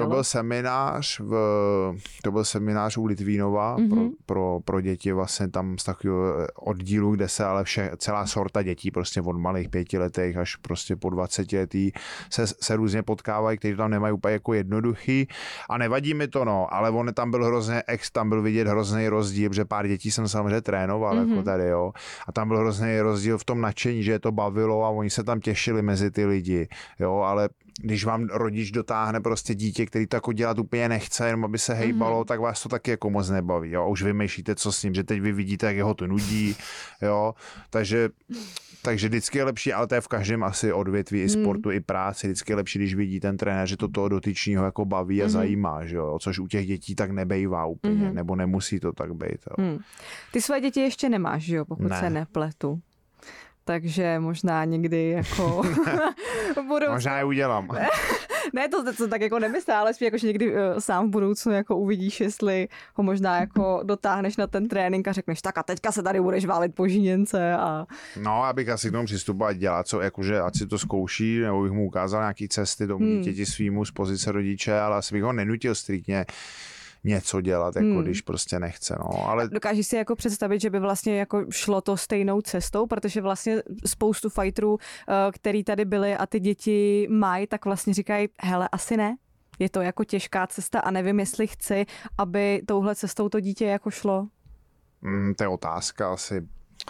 To byl seminář u Litvínova pro děti, vlastně tam z takového oddílu, kde se ale celá sorta dětí, prostě od malých 5letých až prostě po 20letý se různě potkávají, kteří tam nemají úplně jako jednoduchý a nevadí mi to, no, ale on tam byl vidět hrozný rozdíl, že pár dětí jsem samozřejmě trénoval, jako tady, jo. A tam byl hrozný rozdíl v tom nadšení, že je to bavilo a oni se tam těšili mezi ty lidi, jo, ale když vám rodič dotáhne prostě dítě, který to jako dělat úplně nechce, jenom aby se hejbalo, tak vás to taky jako moc nebaví, jo. A už vymýšlíte, co s ním, že teď vy vidíte, jak jeho to nudí, jo. Takže vždycky je lepší, ale to je v každém asi odvětví i sportu, i práci, vždycky je lepší, když vidí ten trenér, že to toho dotyčního jako baví a zajímá, že jo, což u těch dětí tak nebejvá úplně, nebo nemusí to tak být. Jo. Ty své děti ještě nemáš, že jo, pokud se nepletu. Takže možná někdy jako budou... Možná je udělám. Ne, to tak jako nemyslím, ale spíš jako, že někdy sám v budoucnu jako uvidíš, jestli ho možná jako dotáhneš na ten trénink a řekneš, tak a teďka se tady budeš válit po žíněnce a... No, abych asi k tomu přistupoval dělat, co, jakože ať si to zkouší, nebo bych mu ukázal nějaký cesty tomu dítěti svýmu z pozice rodiče, ale asi bych ho nenutil striktně něco dělat, jako když prostě nechce. No. Ale... Dokážeš si jako představit, že by vlastně jako šlo to stejnou cestou, protože vlastně spoustu fighterů, který tady byli a ty děti mají, tak vlastně říkají, hele, asi ne. Je to jako těžká cesta a nevím, jestli chci, aby touhle cestou to dítě jako šlo. To je otázka asi.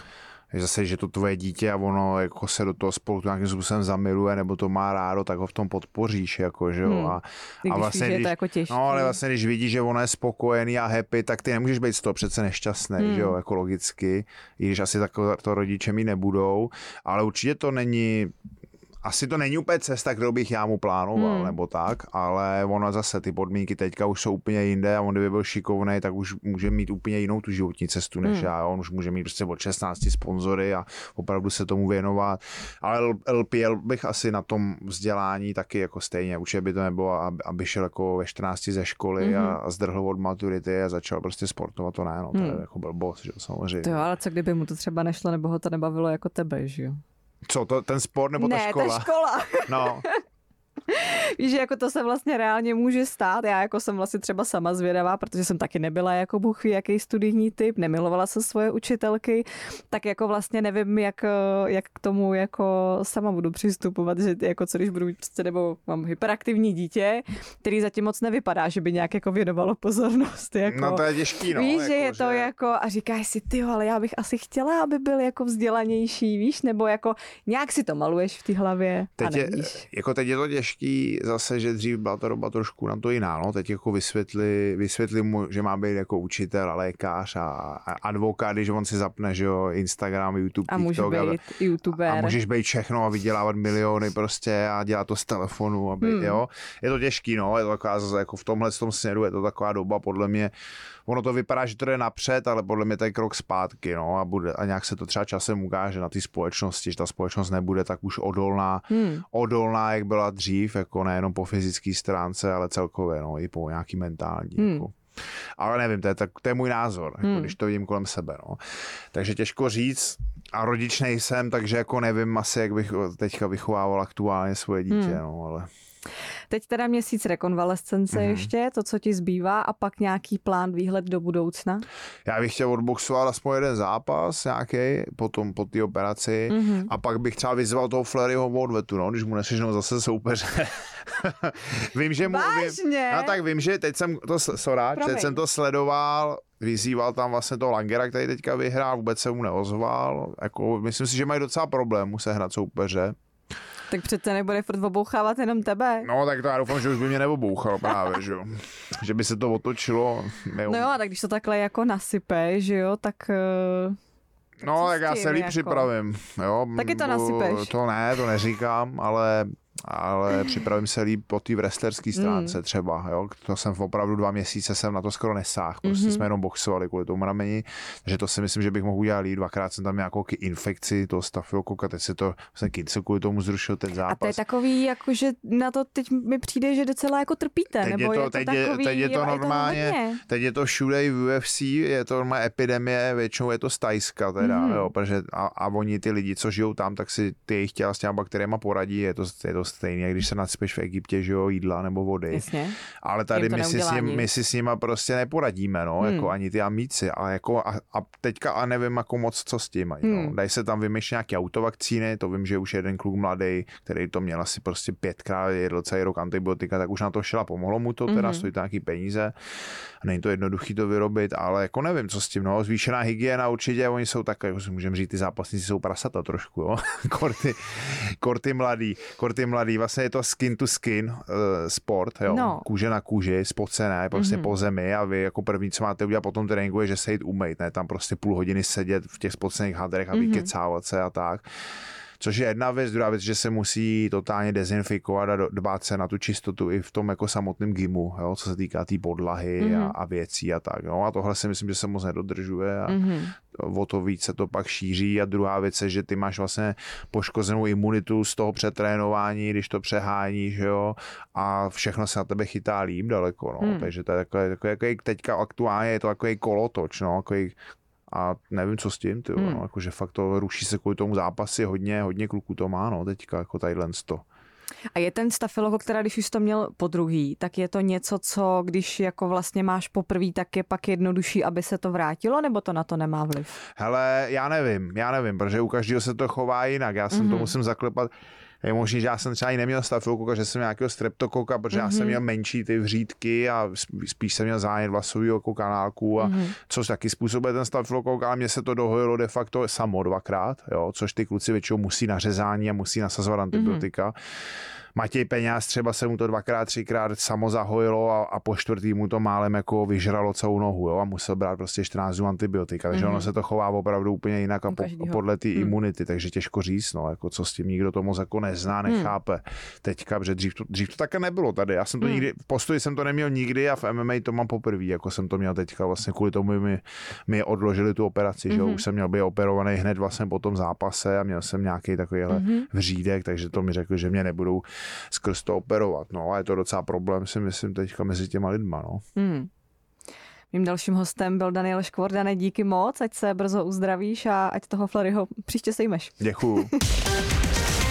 zase, že to tvoje dítě a ono jako se do toho sportu nějakým způsobem zamiluje nebo to má rádo, tak ho v tom podpoříš, jako, že jo. A vlastně, když, to jako těžký. No, ale vlastně, když vidíš, že ono je spokojený a happy, tak ty nemůžeš být z toho přece nešťastný, že jo, jako logicky, i když asi to rodiče mi nebudou, ale určitě to není, asi to není úplně cesta, kterou bych já mu plánoval, nebo tak, ale ono zase ty podmínky teďka už jsou úplně jinde a on kdyby byl šikovnej, tak už může mít úplně jinou tu životní cestu než já. On už může mít prostě od 16 sponzory a opravdu se tomu věnovat. Ale LPL bych asi na tom vzdělání taky jako stejně. Určitě by to nebylo, aby šel jako ve 14 ze školy a zdrhl od maturity a začal prostě sportovat, to ne, no, to je jako blbost, že jo, samozřejmě. To jo, ale co kdyby mu to třeba nešlo, nebo ho to nebavilo jako tebe, že jo? Co, ten sport nebo ta škola? Ne, ta škola. No. Víš, že jako to se vlastně reálně může stát. Já jako jsem vlastně třeba sama zvědavá, protože jsem taky nebyla jako bůh ví jaký studijní typ, nemilovala jsem svoje učitelky, tak jako vlastně nevím, jak k tomu jako sama budu přistupovat, že jako co když budu mít prostě, nebo mám hyperaktivní dítě, který zatím moc nevypadá, že by nějak jako věnovalo pozornost. Jako. No to je těžký, no. Víš, jako, že je to jako, a říkáš si, tyjo, ale já bych asi chtěla, aby byl jako vzdělanější, víš, nebo jako nějak si to maluješ v té hlavě a nevíš. Teď je to těžký zase, že dřív byla ta doba trošku na to jiná, no. Teď jako vysvětli mu, že má být jako učitel a lékař a advokát, že on si zapne, že jo, Instagram, YouTube, a TikTok. A může být youtuber. A můžeš být všechno a vydělávat miliony prostě a dělat to z telefonu, aby, jo. Je to těžký, no, je to taková zase jako v tomhle směru, je to taková doba, podle mě, ono to vypadá, že to jde napřed, ale podle mě to je krok zpátky, no, a nějak se to třeba časem ukáže na té společnosti, že ta společnost nebude tak už odolná, jak byla dřív, jako nejenom po fyzické stránce, ale celkově, no, i po nějaký mentální, jako. Ale nevím, to je můj názor, jako, když to vidím kolem sebe, no. Takže těžko říct a rodič nejsem, takže jako nevím asi, jak bych teďka vychovával aktuálně svoje dítě, no, ale... Teď teda měsíc rekonvalescence ještě, to, co ti zbývá, a pak nějaký plán, výhled do budoucna? Já bych chtěl odboxovat aspoň jeden zápas nějaký, potom po té operaci a pak bych třeba vyzval toho Fleryho v odvetu, no, když mu nesežnou zase soupeře. Vím, že mu... Vím, že teď jsem to sledoval, vyzýval tam vlastně toho Langera, který teďka vyhrál, vůbec se mu neozval. Jako, myslím si, že mají docela problém mu sehnat soupeře. Tak přece nebude furt obouchávat jenom tebe. No, tak to já doufám, že už by mě neobouchal právě, že jo. Že by se to otočilo. No jo, tak když to takhle jako nasype, že jo, tak... No, tak já se líp připravím, jo. Taky to nasypeš. To neříkám, ale připravím se líp po té wrestlerské stránce třeba, jo. To jsem opravdu 2 měsíce jsem na to skoro nesáhl, prostě jsme jenom boxovali kvůli tomu rameni, takže to si myslím, že bych mohl udělat líp. 2krát jsem tam měl nějakou infekci toho stafilokoka, teď se to se kvůli tomu zrušil ten zápas. A to je takový, jako že na to teď mi přijde, že docela jako trpíte, teď je to normálně, teď je to všude i v UFC, je to normálně epidemie, většinou je to z Tajska teda, jo, protože a oni ty lidi, co žijou tam, tak si ty jejich těla s těma bakteriemi poradí, je to stejný, jak když se nasypeš v Egyptě, že jo, jídla nebo vody. Jasně. Ale tady my si s nima prostě neporadíme, no, jako ani ty amíci, ale jako a teďka a nevím jako moc, co s tím mají, no. Dají se tam vymýšlet nějaké autovakcíny, to vím, že už jeden kluk mladý, který to měl asi prostě 5krát, jedl celý rok antibiotika, tak už na to šel a pomohlo mu to, teda stojí to nějaký peníze. Není to jednoduchý to vyrobit, ale jako nevím, co s tím, no, zvýšená hygiena určitě, oni jsou tak, jako si můžeme říct, ty zápasníci jsou prasata trošku, jo, korty mladý, vlastně je to skin to skin sport, jo, no. Kůže na kůži, spocené, prostě po zemi a vy jako první, co máte udělat po tom tréninku, je, že se jít umýt, ne, tam prostě půl hodiny sedět v těch spocených hadrech a vykecávat se a tak. Což je jedna věc, druhá věc, že se musí totálně dezinfikovat a dbát se na tu čistotu i v tom jako samotném gymu, jo, co se týká té podlahy a věcí a tak. No. A tohle si myslím, že se moc nedodržuje a o to víc se to pak šíří. A druhá věc je, že ty máš vlastně poškozenou imunitu z toho přetrénování, když to přeháníš, jo, a všechno se na tebe chytá líp daleko. No. Takže to je takový teďka aktuálně je to takový kolotoč, no, takový. A nevím, co s tím, no, jakože fakt to ruší se kvůli tomu zápasy, hodně kluků to má, no, teďka, jako tadyhle to. A je ten stafylokok, která když už to měl podruhý, tak je to něco, co když jako vlastně máš poprvý, tak je pak jednodušší, aby se to vrátilo, nebo to na to nemá vliv? Hele, já nevím, protože u každého se to chová jinak, já jsem to musím zaklepat. Je možný, že já jsem třeba i neměl stafilokoka, že jsem nějakého streptokoka, protože já jsem měl menší ty vřídky a spíš jsem měl zánět vlasového jako kanálku a což taky způsobuje ten stafilokok, ale mně se to dohojilo de facto samo 2krát, jo, což ty kluci většinou musí na řezání a musí nasazovat antibiotika. Matěj Peňáz třeba se mu to 2x, 3x samo zahojilo a po 4. mu to málem jako vyžralo celou nohu, jo, a musel brát prostě 14 dnů antibiotika, takže ono se to chová opravdu úplně jinak a podle té imunity, takže těžko říct, no, jako co s tím nikdo to moc jako nezná, nechápe teďka, protože dřív to také nebylo tady, já jsem to nikdy, v postoji jsem to neměl nikdy a v MMA to mám poprvé, jako jsem to měl teďka, vlastně kvůli tomu mi odložili tu operaci, že jo, už jsem měl být operovaný hned vlastně po tom zápase a měl jsem nějaký takovýhle vřídek, takže to mi řekli, že mě nebudou skrz to operovat, no a je to docela problém, si myslím, teďka mezi těma lidma, no. Mým dalším hostem byl Daniel Škvor. Dane, díky moc, ať se brzo uzdravíš a ať toho Flaryho příště sejmeš. Děkuju.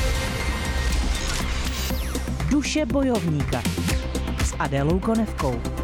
Duše bojovníka s Adélou Konevkou.